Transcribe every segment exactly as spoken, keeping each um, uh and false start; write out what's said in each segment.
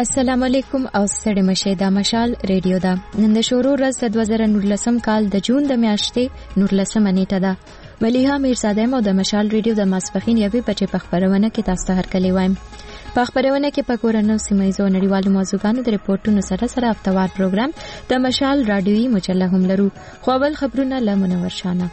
السلام علیکم او ستړي مشه د مشال ریډیو دا نن د شورو ورځ د دوه زره نولسم کال د جون د میاشتې نولسمه نیټه ده. ملیحه میرزاده مو د مشال ریډیو د ماسپخین یوې بچې په خبرونه کې تاسو ته هرکلی وایم. په خبرونه کې په کورنو سیمایزو نړیوالو موضوعاتو د ریپورتونو سره سره هفتوار پروګرام د مشال رادیوي مجله هم لرو. خو اول خبرونه له منور شانه.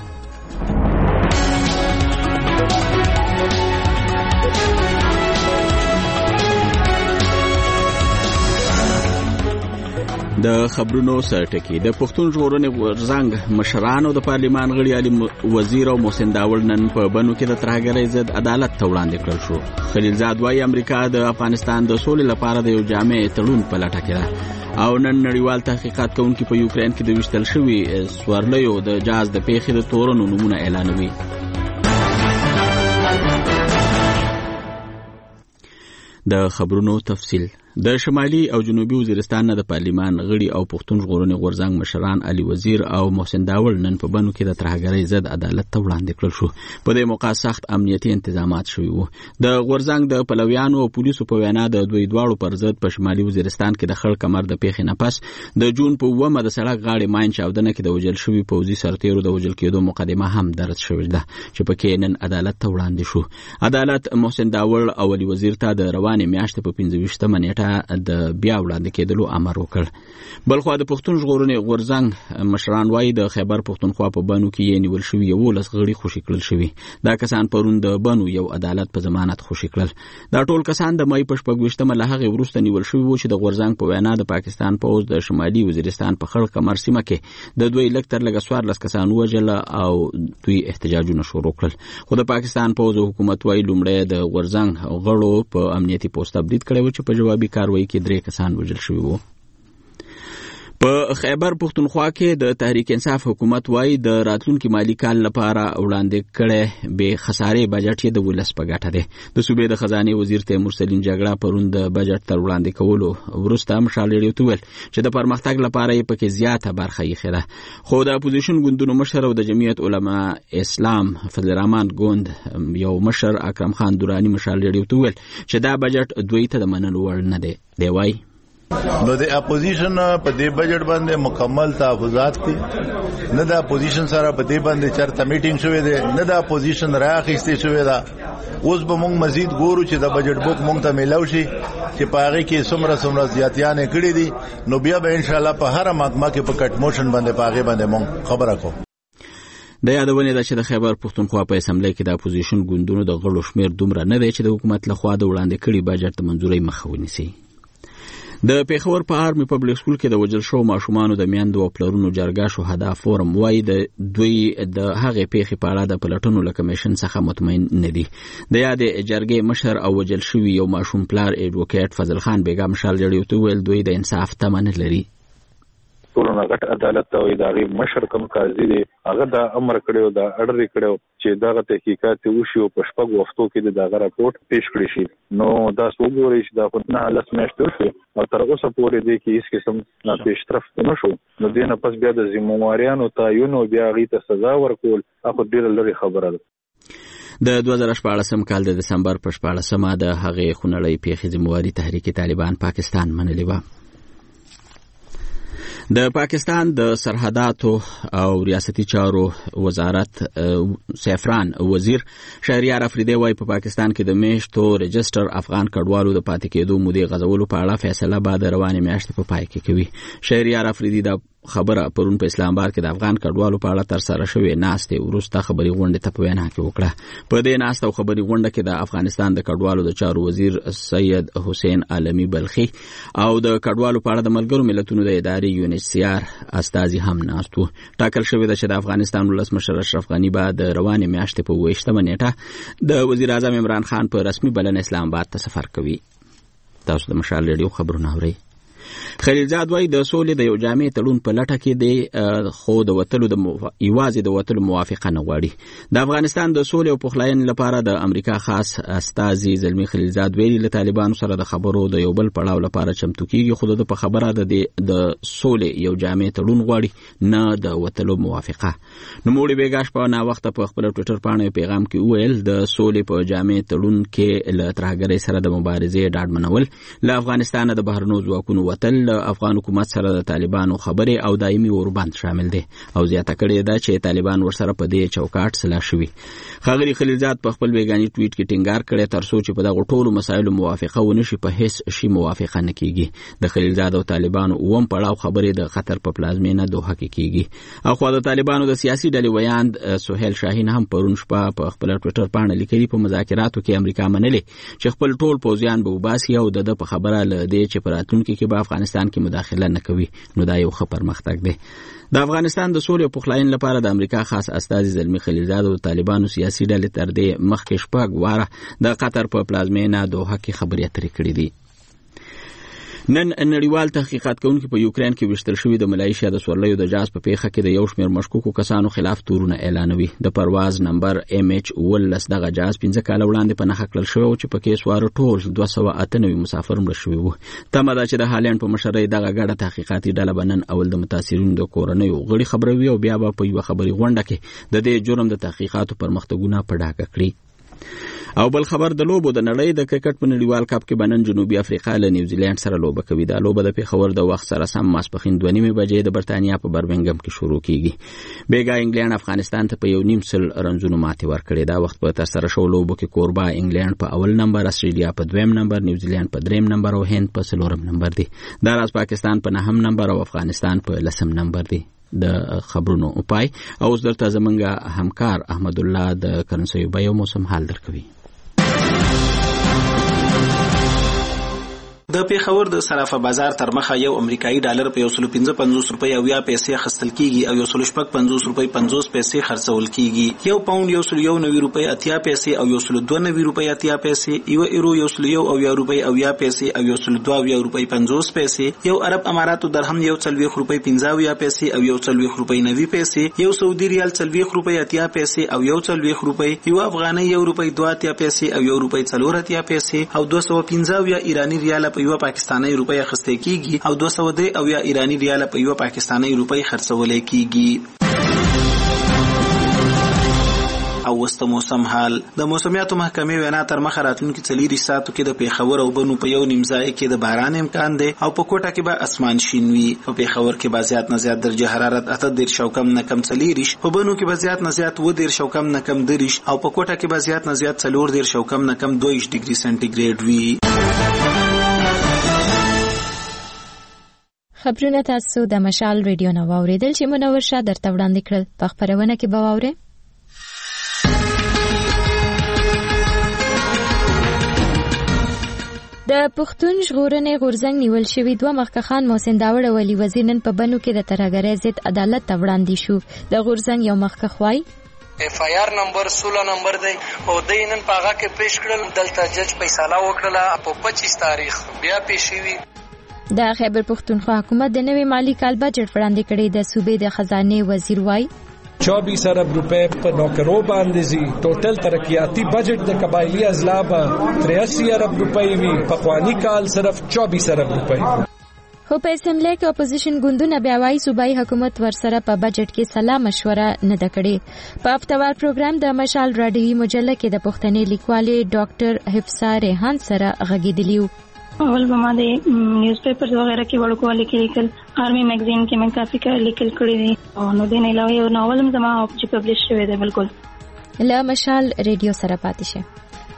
د خبرونو سرټکی د پښتون ژغورنې غورځنګ مشرانو د پارلیمان غړي علي وزیر او محسن داول نن په بنو کې د ترهګرۍ ضد عدالت ته وړاندې کړل شو. خلیلزاد وايي امریکا د افغانستان د سولې لپاره د یو جامع تړون په لټه کې ده او نن نړیوال تحقیقات کوونکي په یوکرين کې د وشتل شوی سوارلیو د جاز د پیښې د تورونو نمونه اعلانوي. د خبرونو تفصیل. د شمالي او جنوبي وزیرستان نه د پارلیمان غړي او پښتون ژغورنې غورځنګ مشران علي وزیر او محسن داول نن په بنو کې د ترهګرۍ ضد عدالت ته وړاندې کړل شو. په دې موقع سخت امنیتي تنظیمات شوي وو. د غورځنګ د پلویانو او پولیسو په وینا د دوی دواړو پر ضد په شمالي وزیرستان کې د خړ کمر د پیښې نه پس د جون په اوومه د سړک غاړې ماین چاودنه کې د وژل شوي پوځي سرتیرو د وژل کېدو مقدمه هم درج شوې ده چې پکې نن عدالت ته وړاندې شو. عدالت محسن داول او علي وزیر ته د روانې میاشتې په پنځه ویشتمه نیټه د بیا وړاندې کېدلو امر وکړ. بلخو د پښتون ژغورنې غورځنګ مشران وايي د خیبر پښتونخوا په بانو کې یې نیول شوي یولس غړي خوشي کړل شوي. دا کسان پرون د بانو یو عدالت په ضمانت خوشي کړل. دا ټول کسان د مای په شپږ ویشتمه له هغې وروسته نیول شوي وو چې د غورځنګ په وینا د پاکستان پوځ د شمالي وزیرستان په خړ کمر سیمه کې د دوی لږ تر لږه څوارلس کسان وژل او دوی احتجاجونه شروع کړل. خو د پاکستان پوځ حکومت وايي لومړی د غورځنګ غړو په امنیتي پوسټ تبدید کړی و چې په جوابي کاروایی کې درې کسان وژل شوي وو. په خیبر پښتونخوا کې د تحریک انصاف حکومت وايي د راتلونکي مالی کال لپاره وړاندې کړي به خسارې بجټ یې د ولس په ګټه دی. د صوبې د خزانه وزیر تیمور سلیم جګړه پرون د بجټ تر وړاندې کولو وروسته مشال ریډیو ته ویل چې د پرمختګ لپاره یې پکې زیاته برخه یې ده. خو د اپوزیشن ګوندونو مشر او د جمعیت علما اسلام فضل الرحمن ګوند یو مشر اکرم خان دورانی مشال ریډیو ته ویل چې دا بجټ دوی ته د منلو وړ نه دی. دی وايي نو د اپوزیشن په دې بجټ باندې مکمل تحفظات دي. نه د اپوزیشن سره په دې باندې چرته میټینګ شوې ده، نه د اپوزیشن راخېستې شوې ده. اوس به موږ مزید ګورو چې د بجټ بوک موږ ته میلاو شي چې په هغه کې څومره څومره زیاتیانې کړې دي. نو بیا به ان شاء الله په هر محکمه کې په کټ موشن باندې په هغه باندې موږ خبره کوو. د یادونه ده چې د خیبر پښتونخوا په اسمبلی کې د اپوزیشن ګوندونو د غړو شمیر دومره نه دی چې د حکومت لخوا د وړاندې کړي بجټ د منځورۍ مخه ونیسي. د پیښور په آرمي پبلک سکول کې د وژل شوو ماشومانو د میندو او پلرونو جرګه شهدا فورم وايي د دوی د هغې پیښې په اړه د پلټنو له کمیشن څخه مطمئن نه دي. د یادې جرګې مشر او وژل شوي یو ماشوم پلار ایډوکیټ فضل خان بیګا مشال ریډیو ته ویل دوی د انصاف تمه نه لري. ټولنه غټ عدالت او اداري مشر کوم قاضي دی هغه دا امر کړو دا اډر کړو چې دغه تحقیقات وشي او په شپږ وختو کې دغه راپورټ پیش کړی شي. نو دا وګورئ چې دا خدنا لس میاشتې شوي او تر اوسه پورې دی کې هیڅ قسم پیشرفت نه شو. نو دینه پس بیا د ذمہواریانو تعین او بیا غي ته سزا ورکول هغه ډیره لري خبره ده. د دوه زره شپاړسم کال د دسمبر په شپاړسمه د هغې خونړۍ پیښې ذمہواري تحریک طالبان پاکستان منلې وه. د پاکستان د سرحداتو او ریاستي چارو وزارت سیفران وزیر شهریار افریدی وايي په پاکستان کې د میشتو رجستر افغان کډوالو د پاتې کېدو مودې غځولو په اړه فیصله بعد روانې میاشتې په پای کې کوي. شهریار افریدی د خبره پرون په اسلام آباد کې د افغان کډوالو په اړه تر سره شوې ناستې وروسته خبري غونډې ته په وینا کې وکړه. په دې ناسته او خبري غونډه کې د افغانستان د کډوالو د چارو وزیر سید حسین عالمی بلخي او د کډوالو په اړه د ملګرو ملتونو د ادارې یو ان ایچ سی آر استازي هم ناست وو. ټاکل شوې ده چې د افغانستان ولسمشر اشرف غني به د روانې میاشتې په اووه ویشتمه نیټه د وزیر اعظم عمران خان په رسمي بلنه اسلام آباد ته سفر کوي. تاسو د مشال ریډیو خبرونه اورئ. خلیلزاد وايي د سولې د یو جامع تړون په لټه کې دی، خو د وتلو د یوازې د وتلو موافقه نه غواړي. د افغانستان د سولې او پخلاینې لپاره د امریکا خاص استازي زلمی خلیلزاد ویلي له طالبانو سره د خبرو د یو بل پړاو لپاره چمتو کیږي، خو د په خبره د د سولې یو جامع تړون غواړي نه د وتلو موافقه. نو موړي بیګاش په نا وخت په خپل ټوئیټر باندې پیغام کې وویل د سولې په جامع تړون کې له ترهګرۍ سره د مبارزې ډاډ منول، له افغانستان د بهرنیو ځواکونو وتل، افغان حکومت سره د طالبانو خبرې او دایمي اوربند شامل دي، او زیاته کړې ده چې طالبان ورسره په دې چوکاټ سلا شوي. ښاغلي خلیلزاد په خپل ویګاني ټویټ کې ټینګار کړی تر څو چې په دغه ټولو مسایلو موافقه ونشي په هیڅ شي موافقه نه کیږي. د خلیلزاد او طالبانو اوم پړاو خبرې د خطر په پلازمینه دوحه کې کیږي. او خو د طالبانو د سیاسي ډلې ویاند سهیل شاهین هم پرون شپه په خپل ټویټر باندې لیکلي په مذاکراتو کې امریکا منلې چې خپل ټول پوځیان به وباسي او د په خبره لدې چې په راتلونکي کې به افغانستان کې مداخله نه کوي. نو دا یو ښه پرمختګ دی. د افغانستان د سولې او پخلاینې لپاره د امریکا خاص استازي زلمی خلیلزاد او طالبانو سیاسي ډلې تر دې مخکې شپږ واره د قطر په پلازمینه دوحه کې خبرې اترې کړې دي. نن نړیوال تحقیقات کوونکي په یوکرين کې وشتل شوی د ملایشیا د سورلیو د جاز په پیښه کې د یو شمېر مشکوکو کسانو خلاف تورونه اعلانوي. د پرواز نمبر ام ایچ ولس دغه جاز پنځه کاله وړاندې په نښه کړل شوی چې پکې سوار ټول دوه سوه اته نوي مسافر مړه شوي وو. تمه ده چې د هالند په مشرۍ دغه ګډه تحقیقاتي ډله به نن اول د متاثرینو د کورنیو غړي خبروي او بیا به په یوه خبري غونډه کې د دې جرم د تحقیقاتو پرمختګونه په ډاګه کړي. او بل خبر د لوبو د نړۍ د کرکټ په نړیوال کپ کې بنن جنوبي افریقا له نیوزیلند سره لوبه کوي. دا لوبه د پیښور د وخت سره سم ماسپښین دوه نیمې بجې د برتانیا په برمنګم کې شروع کیږي. بیګا انګلند افغانستان ته په یو نیم سل رنزونو ماتې ورکړې. دا وخت په تر سره شو لوبو کې کوربا انګلند په اول نمبر، استرالیا په دویم نمبر، نیوزیلند په دریم نمبر او هند په څلورم نمبر دي. دا راز پاکستان په نهم نمبر او افغانستان په لسم نمبر دي. د خبرونو پای او اوس درته زمونږ همکار احمد الله د کرنسي بیو موسم حال درکوي. د پیښور د صرافه بازار تر مخه یو امریکایي ډالر په یو سل پنځه پنځوس روپۍ او یا پیسې اخیستل کیږي او یو سل شپږ پنځوس روپۍ پنځوس پیسې خرڅول کیږي. یو پاوند یو سل یو نوي روپۍ اتیا پیسې او یو سل دوه نوي روپۍ اتیا پیسې، یو ایرو یو سل یو او یا روپۍ او یا پیسې او یو سل دوه او یا روپۍ پنځوس پیسې، یو عرب اماراتو درهم یو څلوېښت روپۍ پنځه او یا پیسې او یو څلوېښت روپۍ نوي پیسې، یو سعودي ریال څلوېښت روپۍ اتیا پیسې او یو څلوېښت روپۍ، یو افغاني یو روپۍ دوه اتیا پیسې او یو روپۍ څلور اتیا پیسې او دوه سوه پنځه او یا ایراني ریال په یو پاکستاني روپۍ اخیستل کیږي او دوه سوه درې او یا ایراني ریال په یو پاکستاني روپۍ خرڅول کیږي. او وسته موسم حال. د موسمیاتو محکمې وینا تر مخه راتلونکي څلور ساعتو کې د پیښور او بنو په یو نیم ځای کې د باران امکان دی او په کوټه کې به اسمان شین وي. په پیښور کې به زیات نه زیات درجه حرارت اته دېرش او کم نه کم څلېرویشت، په بنو کې به زیات نه زیات اووه دېرش او کم نه کم دېرش او په کوټه کې به زیات نه زیات څلور دېرش او کم نه کم دوه ویشت ډیګري سنټیګریډ وي. خبرونه تاسو د مشال ریډیو نو اوریدل چې منور شه درته وړاندې کړل. په خبرونه کې به واورئ د پښتون ژغورنې غورځنګ نیول شوی دوه مخکښان محسن داوړ او علي وزیر نن په بنو کې د ترهګرۍ ضد عدالت ته وړاندې شو. د غورځنګ یو مخکښ وایي اف آی آر نمبر سولہ نمبر دی او د نن په هغه کې پیش کړل. دلته جج فیصله وکړه په پچیس تاریخ بیا پیښ شوی. د خیبر پختونخوا حکومت د نوي مالی کال بجټ وړاندې کړی. د صوبې د خزانه وزیر وایي چوبیس ارب روپے په نوکرو باندې زی ټوټل ترقیاتی بجټ د قبایلی اضلاع به تریاسی ارب روپے وی په خوانی کال صرف چوبیس ارب روپے. خو په اسمبلی کې اپوزیشن ګوندونه بیا وايي صوبایي حکومت ورسره په بجټ کې سلا مشوره نه ده کړې. په هفتوار پروګرام د مشال راډیوي مجله کې د پښتنې لیکوالې ډاکټر حفصه ریحان سره غږېدلی و. اول به ما د نیوز پیپرز وغیرہ کې وړوکو لیکل لیکل آرمي میگزین کې من کافي کار لیکل کړی دي او نو د نه علاوه یو ناول هم زما چې پبلش شوی دی. بالکل له مشال ریډیو سره پاتې شه.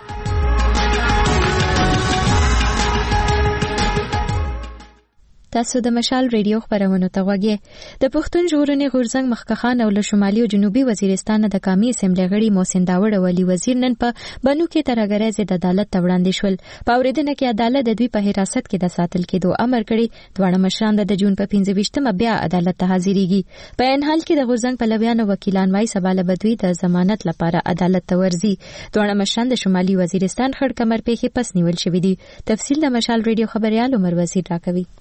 تاسو د مشال ریډیو خبرونه ته غوږی. د پښتون ژغورنې غورځنګ مخکښان او له شمالي او جنوبي وزیرستان د قامي اسمبلی غړي محسن داوړ او علي وزیر نن په بنو کې ترهګرۍ ضد عدالت ته وړاندې شول. په اورېدنه کې عدالت د دوی په حراست کې د ساتل کېدو امر کړی. دواړه مشران د جون په پنځه ویشتمه بیا عدالت ته حاضرېږي. په ان حال کې د غورځنګ پلویانو وکیلان وايي سبا له بدوی د ضمانت لپاره عدالت ته ورځي. دواړه مشران د شمالي وزیرستان خړ کمر پیښې پس نیول شوې دي. تفصیل د مشال ریډیو خبريال عمر وزیر راکوي.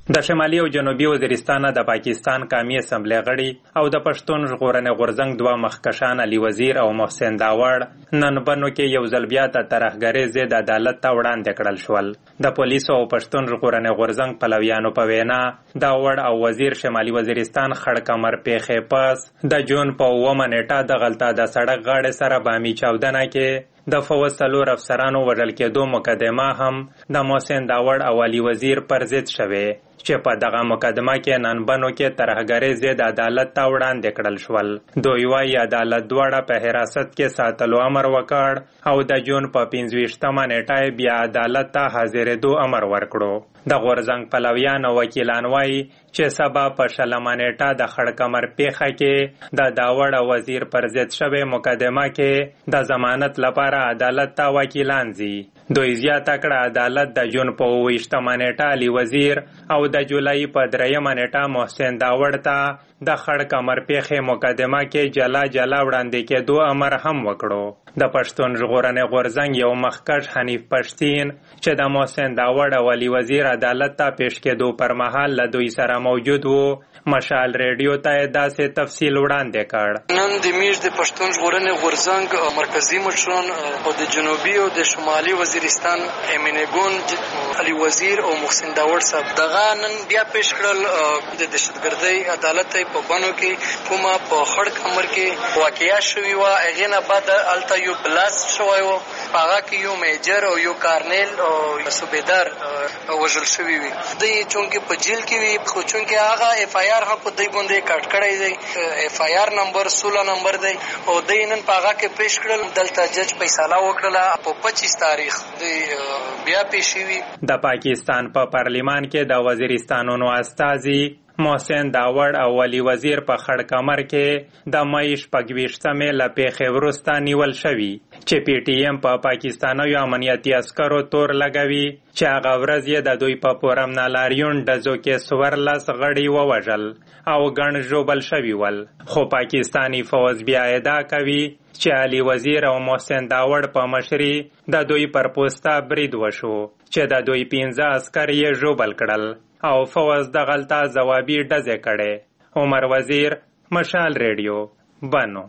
د شمالي او جنوبي وزیرستان د پاکستان قومي اسمبلی غړي او د پښتون ژغورنې غورځنګ دوه مخکشان علي وزیر او محسن داوړ نن بنو کې یو ځل بیا د ترهګرۍ ضد عدالت ته وړاندې کړل شول. د پولیسو او پښتون ژغورنې غورځنګ پلویانو په وینا داوړ او وزیر شمالي وزیرستان خړ کمر پیښې پس د جون په اوومه نیټه د غلطه د سړک غاړې سره بامي چاودنه کې د فوج څلور افسرانو وژل کېدو مقدمه هم د محسن داوړ او علي وزیر پر ضد شوې چې په دغه مقدمه کې نن بنو کې ترهګرۍ ضد عدالت ته وړاندې کړل شول. دوی وايي عدالت دواړه په حراست کې ساتلو امر وکړ او د جون په پنځه ویشتمه نیټه بیا عدالت ته حاضرېدو امر ورکړو. د غورځنګ پلویان او وکیلان وايي چې سبا په شلمه نیټه د خړ کمر پیښه کې د داوړ او وزیر پر ضد شوې مقدمه کې د ضمانت لپاره عدالت ته وکیلان ځي. دوی زیاته کړه عدالت د جون په اووه ویشتمه نیټه علي وزیر او د جولای په دریمه نیټه محسن داوړ ته د خړ کمر پیښې مقدمه کې جلا جلا وړاندې کېدو امر هم وکړو. د پښتون ژغورنې غورځنګ یو مخکښ حنیف پښتین چې د محسن داوړ او علي وزیر عدالت ته پیش کېدو پر مهال له دوی سره موجود وو مشال ریډیو ته داسې تفصیل وړاندې کړ. نن د میش د پښتون ژغورنې غورځنګ مرکزی مشران او د جنوبي او د شمالي وزیرستان امینګون علي وزیر او محسن داوړ صاحب دغه نن بیا پیش کړل د دهشتګردۍ عدالت په بنو کې کومه په خړ کمر کې واقعیا شوې وه. هغې نه بعد هلته یو بلاست شوی و، په هغه کې یو میجر او یو کارنیل او صوبیدار وژل شوي وي. دوی چونکې په جیل کې وي، خو چونکې هغه اف آی آر هم په دوی باندې کټ کړی دی، اف آی آر نمبر سوله نمبر دی او دوی نن په هغه کې پیش کړل. دلته جج فیصله وکړله په پچیس تاریخ دوی بیا پیشي وي. د پاکستان په پارلیمان کې د وزیرستانونو استازي محسن داوړ او علي وزیر په خړ کمر کې د مې شپږ ویشتمې له پیښې وروسته نیول شوي چې پی ټي ایم په پاکستانیو امنیتي عسکرو تور لګوي چې هغه ورځ یې د دوی په پورم نالاریون ډزو کې څوارلس غړي ووژل او ګڼ ژوبل شوي ول. خو پاکستانی فوج بیا ادعا کوي چې علي وزیر او محسن داوړ په مشري د دوی پر پوسته برید وشو چې د دوی پنځه عسکر یې ژوبل کړل او فوز د غلطه ځوابي ډزې کړې. عمر وزیر، مشال ریډیو، بنو.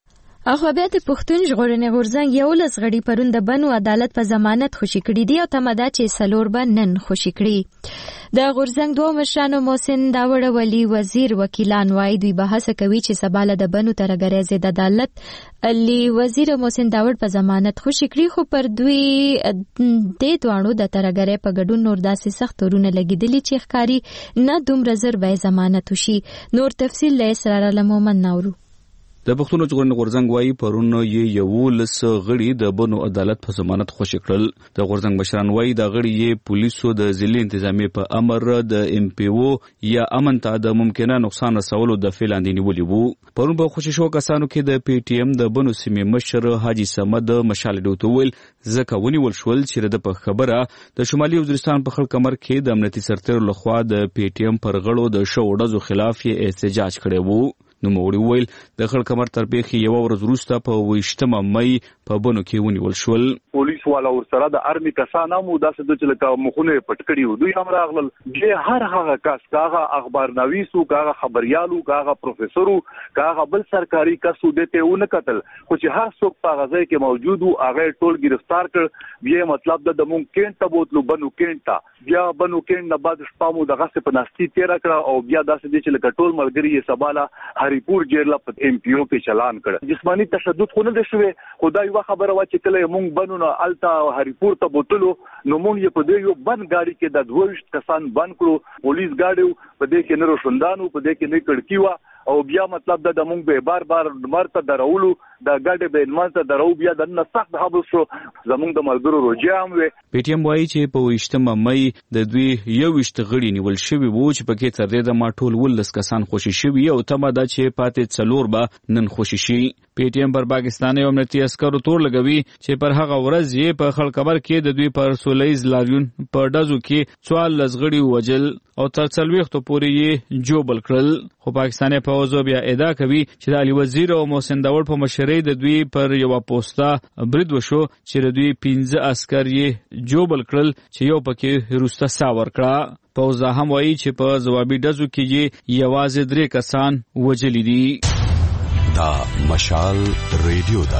اخو بیا د پښتون ژغورنې غورځنګ یولس غړي پرون د بنو عدالت په ضمانت خوشي کړي دي او تمه ده چې څلور به نن خوشي کړي. د غورځنګ دوه مشرانو محسن داوړ او علي وزیر وکیلان وایي دوی به هڅه کوي چې سبا له د بنو ترهګرۍ ضد عدالت علي وزیر او محسن داوړ په ضمانت خوشي کړي، خو پر دوی د دواړو د ترهګرۍ په ګډون نور داسې سخت تورونه لګېدلي چې ښکاري نه دومره زر به ضمانت وشي. نور تفصیل له اسرار المومن ناورو. د پښتون ژغورنې غورځنګ وايي پرون یې یولس غړي د بنو عدالت په ضمانت خوشي کړل. د غورځنګ مشران وايي دا غړي یې پولیسو د ضلعي انتظامیې په امر د ایم پی او یا امن ته د ممکنه نقصان رسولو د فعل اندېنې ولې وو. پرون په خوشي شو کسانو کې د پی ټي ایم د بنو سیمې مشر حاجی صمد مشال ډوته ویل ځکه ونیول شول چې د په خبره د شمالي وزیرستان په خړ کمر کې د امنیتي سرتیرو لخوا د پی ټي ایم پر غړو د شو ډزو خلاف یې احتجاج کړی وو. نو موړي ویل د خړ کمر تر پیښې یو ورځ وروسته په ویشتمه مې په بنو کې ونیول شول. پولیس والا ورسره د ارمي کسان هم داسې د چې لکه مخونه پټ کړي وو. دوی هم راغلل چې هر هغه کس کاغه اخبار نویسو کاغه خبريالو کاغه پروفیسورو کاغه بل سرکاري کسو دته ونه قتل، خو چې هر څوک په غزا کې موجود وو هغه ټول گرفتار کړ. بیا مطلب د ممکن ته بوتلو بنو کینټا بیا بنو کین نه بعد شپامو د غصب په نستی تیر کړ او بیا داسې د چې لکه ټول مرګري یې سباله هریپور جیل په ایم پی او کې چلان کړ. جسمانی تشدد خو نه دی شوی، خدای وا خبره وا چې کله مونږ بنو نه التا هریپور ته بوتلو نو مونږ یې په دې یو بند گاډي کې د دوه کسان بند کړو. پولیس گاډي په دې کې نه روشندانو په دې کې نه کړکی وا او بیا مطلب د مونږ به بار بار مرته درولو د ګاډي به مرته درو بیا د نه سخت حبس شو زمونږ د ملګرو روجام وي. پی ټي ایم وايي چې په ویشتمه مې د دوی یو وشت غړي نیول شوی وو چې پکې تر دې د ماټول ولس کسان خوشي شوی او تمه ده چې پاتې څلور به نن خوشي شي. پی ټي ایم پر پاکستاني او امنیتي عسکرو تور لګوي چې پر هغه ورځ یې په خړ کمر کې د دوی پر سولېز لاریون په ډزو کې څوارلس غړي وژل او تر څلوېښتو پورې یې جوبل کړل. خو پاکستاني په پوز بیا ادعا کوي چې د علي وزیر او محسن داوړ په مشرۍ د دوی پر یو پوسټا برید وشو چې دوی پنځه عسكر یې جوبل کړل چې یو پکې روسته سا ورکړه. پوز هم وایي چې په ځوابي ډزو کې یې یوازې درې کسان وژلي دي. دا مشال ریډیو ده.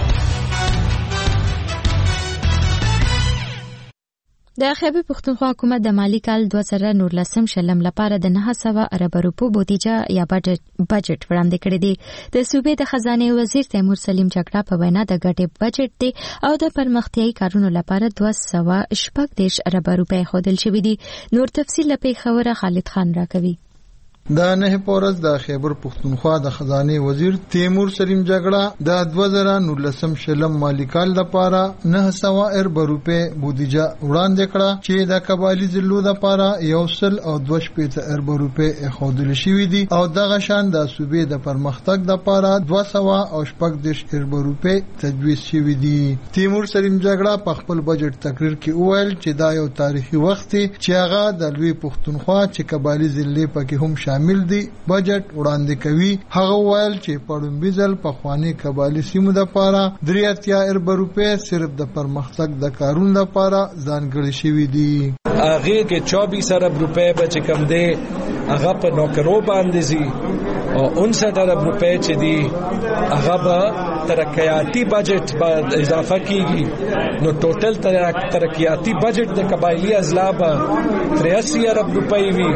د خیبر پښتونخوا حکومت د مالی کال دوه زره نولسم شلم لپاره د نه سوه ارب روپو بودیجه یا بجټ وړاندې کړی دی. د صوبې د خزانه وزیر تیمور سلیم جګړه په وینا د ګټې بجټ دی او د پرمختیايي کارونو لپاره دوه سوه شپږ دېرش ارب روپۍ ښودل شوي دي. نور تفصیل لپاره خبره خالد خان راکوي. د نه پورز د خیبر پښتونخوا د خزانه وزیر تیمور سلیم جګړه د دوه زره نولسم شلم مالی کال لپاره نه سوه ارب روپۍ بودیجه وړاندې کړه چې د قبایلی ضلعو لپاره یو سل او دوه شپېته ارب روپۍ ښودل شوي دي او دغه شان د صوبې د پرمختګ لپاره دوه سوه او شپږ دېرش ارب روپۍ تجویز شوي دي. تیمور سلیم جګړه په خپل بجټ تقریر کې وویل چې دا یو تاریخي وخت دی چې هغه د لوی پښتونخوا چې قبایلی ضلع پکې هم شامل دي بجټ وړاندې کوي. هغه ویل چې پړومبي ځل په خواني قبایلی سیمو لپاره درې اتیا ارب روپۍ صرف د پرمختګ د کارونو لپاره ځانګړي شوي دي. هغه کې چوبیس ارب روپۍ به چې کم دی هغه په نوکرو باندې زی او انسٹھ ارب روپۍ چې دی هغه به ترقیاتی بجټ به اضافه کیږي. نو ټوټل ترقیاتی بجټ د قبایلی اضلاع به تریاسی ارب روپۍ وي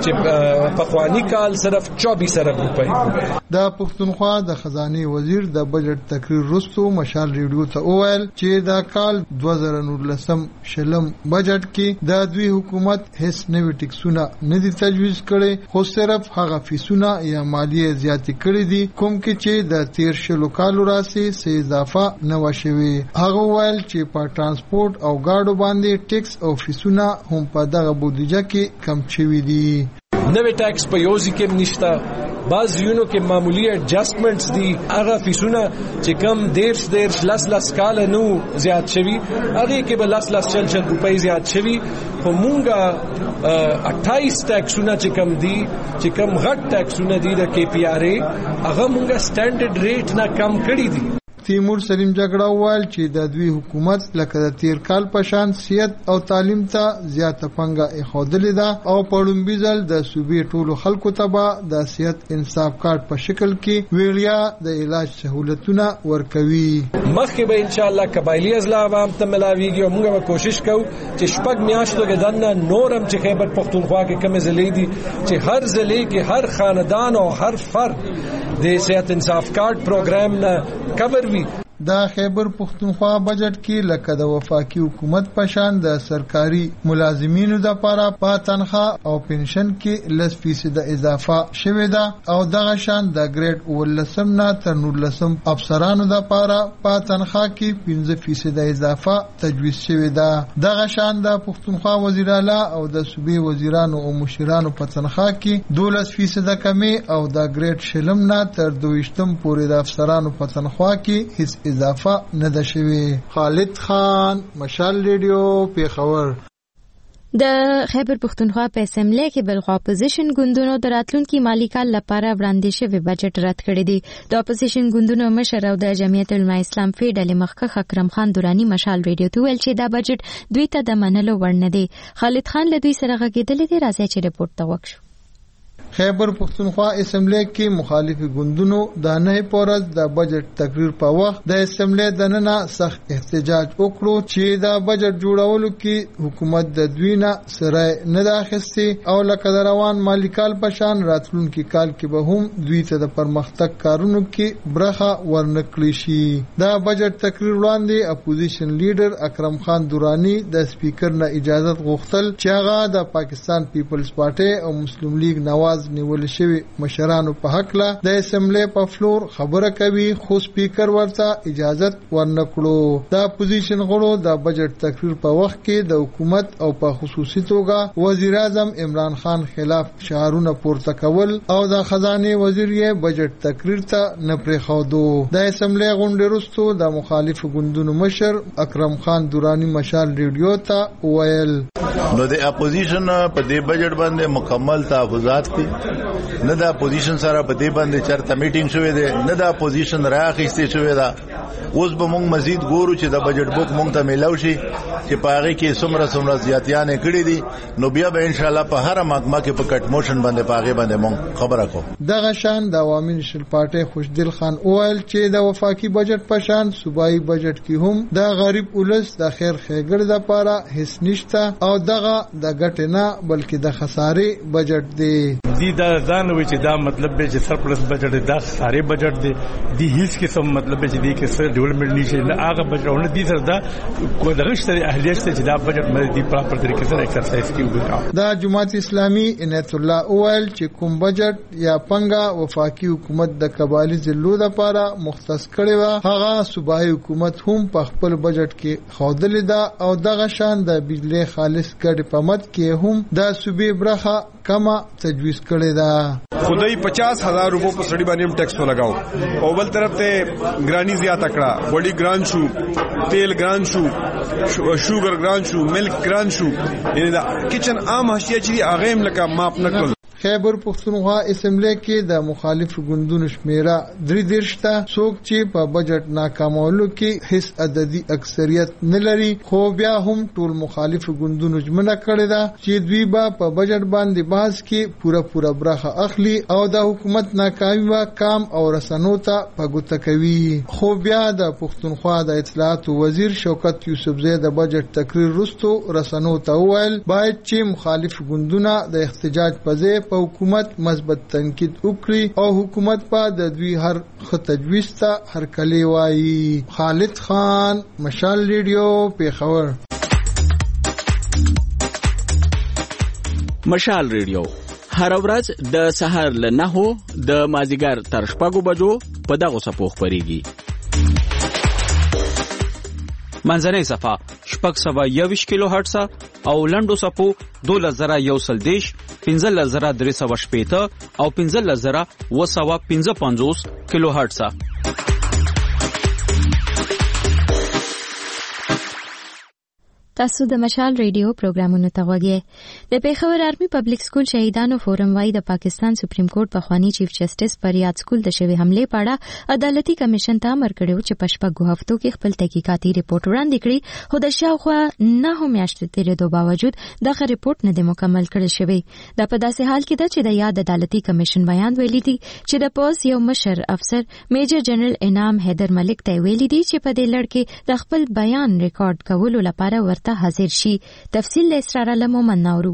چې په خواني کال صرف چوبیس ارب روپۍ. د پښتونخوا د خزانه وزیر د بجټ تقریر وروسته مشال ریډیو ته وویل چې دا کال دوه زره نولسم شلم بجټ کې د دوی حکومت هیڅ نوي ټیکسونه نه دي تجویز کړي خو صرف هغه فیسونه یا مالیه زیاتې کړې دي کوم کې چې د تیر شلو کالو راسي سه اضافه نه وشوي. هغه ویل چې په ترانسپورت او گاډو باندې ټیکس او فیسونه هم په دغه بودیجه کې کم شوي دي. نوې ټیکس په یوځي کې نشته، بعض یونو کې معمولی ایڈجسٹمنٹس دي. هغه فیسونه چې کم دیرش دیرش لس لس کال نو زیات شوي هغه کې به لس لس چل چل روپۍ زیات شوي. خو مونږه اٹھائیس ټیکسونه چې کم دي چې کم غټ ټیکسونه دي د کې پی آر ای هغه مونږه سټانډرډ ریټ نه کم کړی دي. تیمور سلیم جګړه وویل چې د دوی حکومت لکه د تیر کال په شان صحت او تعلیم ته زیاته پنګه ایښودلې ده او په لومړي ځل د صوبې ټولو خلکو ته به د صحت انصاف کارت په شکل کې ویړیا د علاج سہولتونه ورکوي. مخکې به ان شاء الله قبایلی اضلاع عوام ته ملاویږي او موږ به کوشش کوو چې شپږ میاشتو کې دنه نورم چې خیبر پښتونخوا کې کومې ضلعې دي چې هر ضلع کې هر خاندان او هر فرد د صحت انصاف کارت پروګرام نه کور وي. د خیبر پښتونخوا بجټ کې لکه د وفاقي حکومت په شان د سرکاري ملازمینو لپاره په تنخواه او پنشن کې لس فیصد اضافه شوې ده او دغه شان د ګریډ ولسم نه تر نولسم افسرانو لپاره په تنخواه کې پنځه فیصد اضافه تجویز شوې ده. دغه شان د پښتونخوا وزیر اعلی او د صوبې وزیرانو او مشرانو په تنخواه کې دولس فیصد کمی او د ګریډ شلم نه تر دویشتم پورې د افسرانو په تنخواه کې هیڅ اضافه نه ده شوی. خالد خان، مشال ریډیو، پیښور. د خیبر پښتونخوا په اسمبلی کې بل اپوزیشن ګوندونو د راتلونکي مالی کال لپاره وړاندې شوی بجټ رد کړی دی. د اپوزیشن ګوندونو مشر او د جمعیت العلماء اسلام فی ډلې مخکښ اکرم خان دورانی مشال ریډیو ته ویل چې دا بجټ دوی ته د منلو وړ نه دی. خالد خان له دوی سره غږېدلی دی. راځي چې رپورټ ته وکړو. خیبر پښتونخوا اسمبلی کې مخالفي ګوندونو د نه پورز د بجټ تقریر په وخت د اسمبلی د نن سخت احتجاج وکړو چې د بجټ جوړولو کې حکومت د دوی نه سره نه داخستي او لکه د روان مالی کال په شان راتلونکي کال کې به هم دوی ته د پرمختګ کارونو کې برخه ورنکړي شي. د بجټ تقریر وړاندې اپوزیشن لیډر اکرم خان دورانی د سپیکر نه اجازه غوښتل چې هغه د پاکستان پیپلز پارټي او مسلم لیگ نواز نیول شوی مشرانو په حق له د اسمبلی په فلور خبره کوي خو سپیکر ورته اجازه ورنکړو. د اپوزیشن غړو د بجټ تقریر په وخت کې د حکومت او په خصوصي توګه وزیر اعظم عمران خان خلاف شعارونه پورته کول او د خزانه وزیر یې بجټ تقریر ته نه پرېښودو. د اسمبلی غونډې وروسته د مخالف ګوندونو مشر اکرم خان دورانی مشال ریډیو ته ویل نو د اپوزیشن په دې بجټ باندې مکمل تحفظات دي نه د اپوزیشن سره په دې باندې چرته میټینګ شوې ده، نه د اپوزیشن راخېستې شوې ده. اوس به موږ مزید ګورو چې د بجټ بوک موږ ته میلاو شي چې په هغه کې څومره څومره زیاتیانې کړې دي، نو بیا به ان شاء الله په هر محکمه کې په کټ موشن باندې په هغه باندې موږ خبره کوو. دغه شان د عوامي نېشنل پارټي خوشدل خان وویل چې د وفاقي بجټ په شان صوبایي بجټ کې هم د غریب ولس د خیر ښېګړې لپاره هیڅ نشته او دغه د ګټې نه بلکې د خسارې بجټ دی. دی دا ځان وی چې دا مطلب به چې سرپلس بجټ دی، دا خسارې بجټ دی. دی هیڅ قسم مطلب چې دی کې سر ډیولپمنټ نشي نه هغه بجټونه دي سره دا کو دغه شته اهلیت چې دا بجټ مې دی پراپر طریقې سره ایکسرسایز کیږي. دا جماعت اسلامي عنایت الله اویل چې کوم بجټ یا پنګه وفاقي حکومت د قبایلی ضلعو لپاره مختص کړي و هغه صوبایي حکومت هم په خپل بجټ کې خودلې ده او دغه شان د بجلی خالص ګډ پمت کې هم د صوبې برخه کما تجویز کړي ده. خدای پچاس ہزار روپے پر سڑی باندې ټیکس لگاو او بل طرف ته ګرانی زیات کړه، وړي ګران شو، تیل ګران شو، شوګر ګران شو، ملک ګران شو، یعنی دا کچن عام حاشیه چې هغه هم لکه ماپ نکړل. خیبر پختونخوا اسمبلی کې د مخالف ګوندونو شمیره درې دیرش ته څوک چې په بجټ ناکامولو کې هیڅ عددي اکثریت نه لري، خو بیا هم ټول مخالف ګوندونو ژمنه کړې ده چې دوی به په بجټ باندې بحث کې پوره پوره برخه اخلي او د حکومت ناکامي وا کام او رسنو ته په ګوته کوي. خو بیا د پختونخوا د اطلاعات وزیر شوکت یوسفزی د بجټ تقریر وروسته رسنو ته وویل باید چې مخالف ګوندونه د احتجاج په ځای په حکومت مثبت تنقید وکړي او حکومت په د دوی هر خط تجویز ته هرکلی وایي. خالد خان، مشال ریډیو، پیښور. مشال ریډیو هر ورځ د سحر له نهو د مازیګر تر شپږو بجو په دغه صفو خبريږي. منځنۍ صفه شپږ سوه یوویشت کیلو هرټز او لنډو صفو دولس زره یو سل دیش، پنځلس زره درې سوه شپېته او پنځلس زره اوه سوه پنځه پنځوس کیلو هرټز. تاسو د مشال ریډیو پروګرامونو ته غوږی. د پیښور آرمي پبلک سکول شهیدانو فورم وايي د پاکستان سپریم کورټ په خواني چیف جسټس پر یاد سکول د شوی حمله په اړه عدالتي کمیشن ته امر کړی چې په شپږو هفتو کې خپل تحقیقاتي ریپورت وړاندې کړي، خو د شاوخوا نه میاشتې تیرېدو باوجود دغه ریپورت نه دی مکمل کړی شوی. دا په داسې حال کې ده چې د یاد عدالتي کمیشن بیان ویلي دي چې د پولیس یو مشر افسر میجر جنرال انعام حیدر ملک ته ویلي دي چې په دې لړ کې د خپل بیان ریکارډ کولو لپاره ورته حاضر شي. تفصیل اسرار علمومن نورو.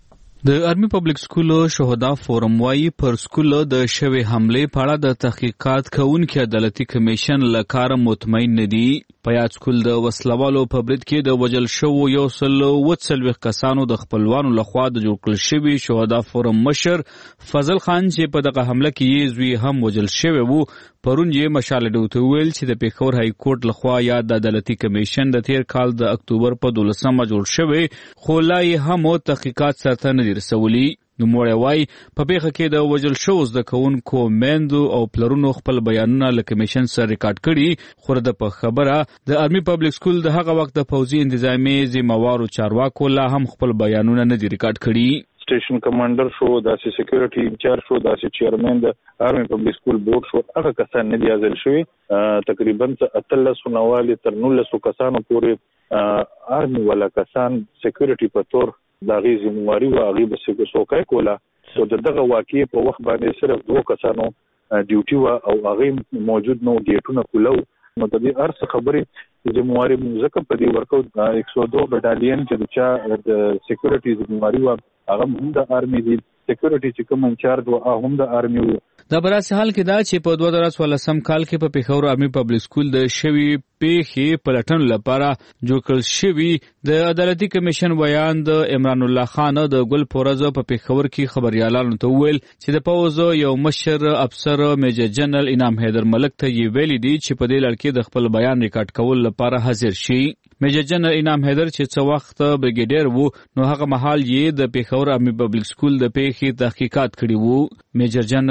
د آرمي پبلک سکول شهدا فورم وايي پر سکول د شوی حمله په اړه د تحقیقات کوونکي عدالتي کمیشن له کار مطمئن نه دي. په یاد سکول د وسلوالو په برید کې د وجل شوو یو سل اووه څلوېښت کسانو د خپلوانو لخوا د جوړ کړل شوي شهدا فورم مشر فضل خان چې په دغه حمله کې یې زوی هم وجل شوی وو پرون یې مشال ډیو ته ویل چې د پیښور های کورټ لخوا یاد د عدالتي کمیشن د تیر کال د اکتوبر په دولسمه جوړ شوی خو لا یې هم تحقیقات سرته نه دي رسولي. نوموړی وایي په پیښه کې د وژل شوو زده کوونکو میندو او پلرونو خپل بیانونه له کمیشن سره ریکارډ کړي، خو د په خبره د آرمي پبلک سکول د هغه وخت د پوځي انتظامي ذمہوارو چارواکو لا هم خپل بیانونه نه دي ریکارډ کړي. سټیشن کمانډر شو، داسې سکیورټي انچارج شو، داسې چیرمن د آرمي پبلک سکول بورډ شو، هغه کسان نه دي ازل شوي. تقریبا اتلس نواله تر نولس کسانو پورې آرمي ولا کسان سکیورټي په تور دا غي زمواري او غي بسګو سوکای کولا. سو دغه واقعي په وخت باندې صرف دوه کسانو ډیوټي وا او هغه موجود نو ګیټونه کولو. نو د دې ارس خبرې زمواري مزکه په دې ورکو د یک سوه دوه بټالین چې د چا د سکیورټي زمواري وا هغه هم د آرمي دی سکیورټي چې کوم انچارج و هم د آرمي وو. دا براسي حال کې دا چې په دوه زره څوارلسم کال کې په پیښور آرمي پبلک سکول د شوی پیښې پلټن لپاره جوړ کړل شوی د عدالتي کمیشن بیان د عمران الله خان د ګل پورزه په پیښور کې خبريالانو ته ویل چې د پوز یو مشر افسر میجر جنرال انعام حیدر ملک ته یې ویلي دي چې په دې لړ کې د خپل بیان ریکارډ کول لپاره حاضر شي. میجر جنرال انعام حیدر چې څو وخت بریګیډیر وو نو هغه مهال یې د پیښور آرمي پبلک سکول د پیښې تحقیقات کړي وو. میجر جنرال حیدر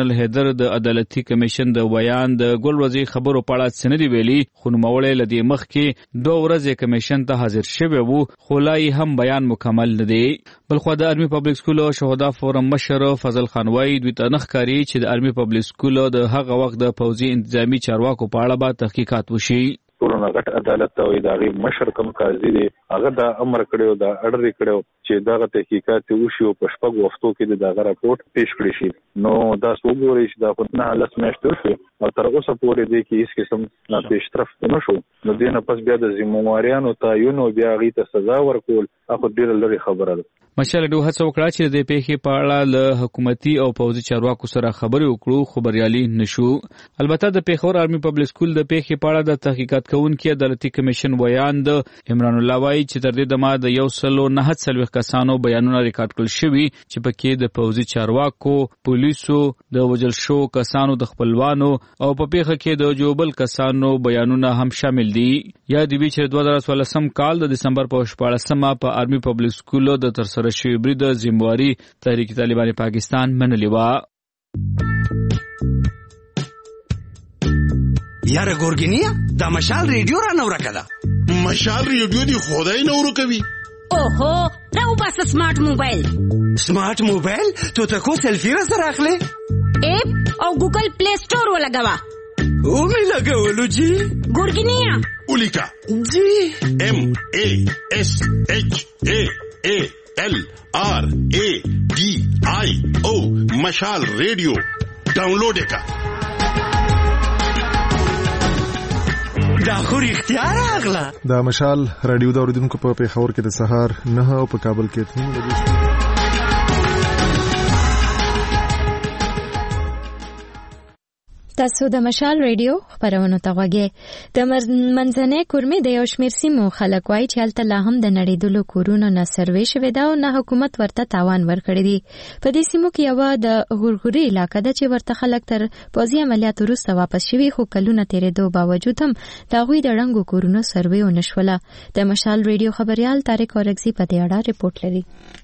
سپیکر د عدالتي کمیشن د ویان د ګلورزي خبرو په اړه سندې ویلي خو نوموړی لدی مخ کې دوه ورځې کمیشن ته حاضر شوی وو خو لا هم بیان مکمل نه دی. بلخو د آرمي پبلک سکول شهدا فورم مشر فضل خان وای دوی ته نخکاری چې د آرمي پبلک سکول د هغه وخت د پوځي انتظامی چارواکو په اړه به تحقیقات وشي. ټولنه غټ عدالت او اداري مشر کوم قاضي دی هغه دا امر کړو دا اډر کړو چې دا تحقیقات وشي او په شپږ وختو کې دا راپورټ پیښ کړی شي. نو دا څوګوري چې دا خو نه لس میاشتې شو او تر اوسه پورې دی کې هیڅ قسم نه پیشرفت نه شو. نو دینه پس بیا د ذمہواریانو تعین او بیا غي ته سزا ورکول هغه ډیر لري خبره ده. مشر دوه هڅه وکړه چې د پیښې په اړه له حکومتي او پوځي چارواکو سره خبرې وکړو خو بریالي نشو. البته د پیښور آرمي پبلک سکول د پیښې په اړه د تحقیقات کوونکي عدالتي کمیشن ویان د عمران الله وای چې تر دې دمه د یو سلو نه څلوېښت کسانو بیانونه ریکارډ کړل شوي چې پکې د پوځي چارواکو، پولیسو، د وژل شو کسانو د خپلوانو او په پیښه کې د جوبل کسانو بیانونه هم شامل دي. یا د وی چې دوه زره څوارلسم کال د دسمبر په شپاړسمه په آرمي پبلک سکول د ترسره شوی برید ذمہواری تحریک طالبان پاکستان منلی و. یاره ګورګینیا دا مشال ریډیو را نور کړه. مشال ریډیو دی خدای نور کوي. اوهو راو بس سمارټ موبایل. سمارټ موبایل ته ته کو سلفي را سره اخلي؟ اپ او ګوګل پلی سٹور ولګوا. او مې لګولو جی. ګورګینیا ولیکا جی ام ا اس اچ ا ا L R A D I O مشال ریڈیو ډاونلوډ کا. دا خو اختیار اغلا. دا مشال رادیو دا اوریدونکو په پیښور کې د سهار نه او په کابل کې اتنی بجې. تاسو د مشال ریډیو خبرونه ته غوږی. د منځنۍ کورمې د یو شمېر سیمو خلک وایي چې هلته لا هم د نړېدلو کورونو نه سروې شوې ده او نه حکومت ورته تاوان ورکړی دی. په دې سیمو کې یوه د غورغوري علاقه ده چې ورته خلک تر پوځي عملیاتو وروسته واپس شوي خو کلونه تېرېدو باوجود هم د هغوی د ړنګو کورونو سروې ونه شوله. د مشال ریډیو خبریال طارق اورکزي په دې اړه رپورټ لري.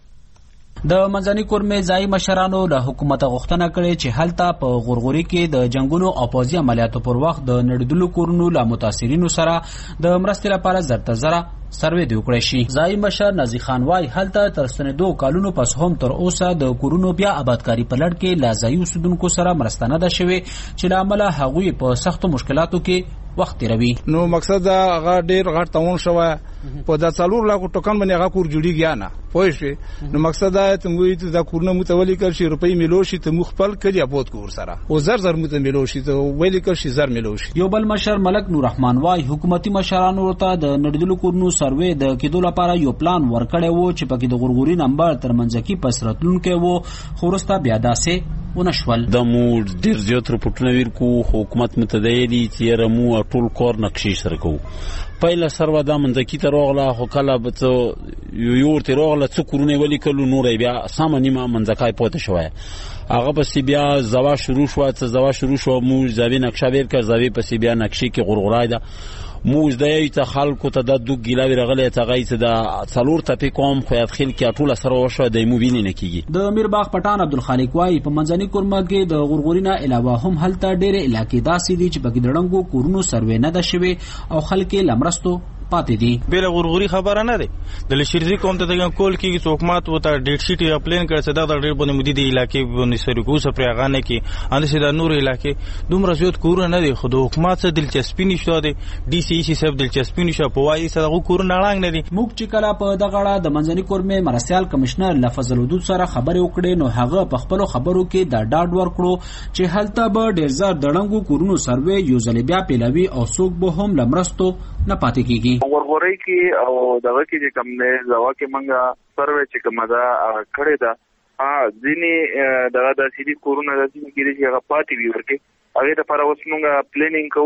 د منځنۍ کورمې ځایي مشرانو له حکومته غوښتنه کړې چې هلته په غورغوري کې د جنگونو او پوځي عملیاتو پر وخت د نړېدلو کورونو له متاثرینو سره د مرستې لپاره زر تر زره سروې دی وکړی شي. ځایي مشر نازي خان وای هلته تر ستنېدو کالونو پس هم تر اوسه د کورونو بیا آبادکاري په لړ کې له ځایي اوسېدونکو سره مرسته نه ده شوې چې له امله هغوی په سختو مشکلاتو کې وخت تیروي. نو مقصد دا هغه ډیر غټ تاون شوی په د څلور لاکو ټوکان باندې هغه کور جوړیږي نه پوه شئ. نو مقصد دا ته موږ ته دا کورونه متولي کړ شي روپۍ ملو شي ته مخ خپل کړي ابود کور سره او زر زر مت ملو شي ته ویل کړ شي زر ملو شي. یو بل مشر ملک نور رحمان وای حکومتي مشرانو ته د نړیدلو کورونو سروې د کېدو لپاره یو پلان ورکړی وو چې پکې د غورغوري نمبر تر منځکي پسرتلونکو وو خو وروسته بیا داسې ونشول. د مو ډیر زیات رپورټونه ورکو حکومت متدایدي چې رمو ټول کور نقشې سره کوو. پایله سروا دا منځکي ته راغله خو کله به څه یو یو ته راغله څه کورونه ولیکلو نور بیا سم نیمه منځکای پوته شوی. هغه پس بیا زوا شروع شو ته زوا شروع شو مو زاوی نقشه ورکړ زاوی پس بیا نقشې کې غورغورای ده موږ د یو ته خلکو ته د دوه ګیلاوی رغلې ته غي ته د څلور ته کوم خو خل کې ټول سره وشو د موبیل نه کیږي. د میرباغ پټان عبدالخالق وای په منځنۍ کورمه کې د غورغورینا علاوه هم هلته ډېر علاقې داسې دي چې پکې دړنګو کورونو سروې نه ده شوی او خلک لمرستو پاتې دي. بیل غورغوري خبره نه ده د لشيرزي کوم ته د کول کې څوکمات وته ډیټ شیټ یا پلان کړ څه دا ډېر باندې مدي دی علاقې باندې سرګو سپری غانه کې اند سي د نور علاقې دومره زیات کور نه دي خو د حکومت څخه دلچسپي نشته دي ډي سي سي سب دلچسپي نشه په وایي سره کور نه لاګ نه دي. موږ چې کله په دغه اړه د منځنۍ کورمې مرستيال کمشنر لفظ الودود سره خبرې وکړې نو هغه په خپل خبرو کې دا ډاډ ورکړو چې هلته به ډېر زر دړنګو کورونو سروې یو ځل بیا پیلوي او څوک به هم لمرستو نه پاتې کیږي. غورغوري کې او دغه کې چې کوم نه زوا کې منګه سروې چې کومه دا کړې ده ا ځینی دغه د سيدي کورونه د سيدي کې چې هغه پاتې وي ورته هغه د پر اوس موږ پلانینګ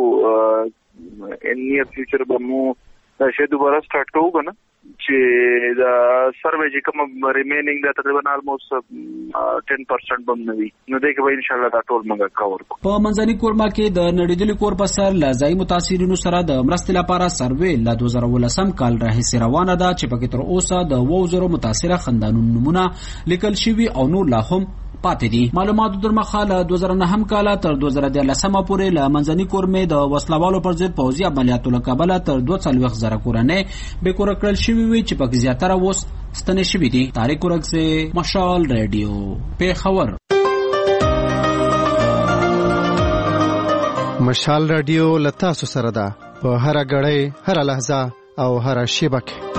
کوو ان نیئر فیوچر به مو شه دوباره سٹارټ کوو کنه چې دا سروې چې کوم ریمینینګ دا تقریبا الموست ټن پرسنټ بمنوي نو دغه به ان شاء الله دا ټول موږ کور کوو. په منځنۍ کورما کې د نړیدلي کور په سر لازمي متاثرینو سره د مرستې لپاره سروې ل دوه زره ولسم کال راهیسې روانه ده چې پکې تر اوسه د وو زرو متاثره خندانو نمونه لیکل شوی او نور لا هم پاتې دي. معلوماتو در مخه له دوه زره نهم کال تر دوه زره دیارلسمه پورې له منځني کورمې د وسلوالو پر ضد پوځي عملیاتو له کبله تر دوه څلوېښت زره کورنۍ بې کوره کړل شوي وي چې پکې زیاتره اوس ستنې شوي دي. طارق ورکزی، مشال ریډیو، پیښور. مشال رادیو له تاسو سره ده په هر غړی، هر لحظه او هر شیبه کې.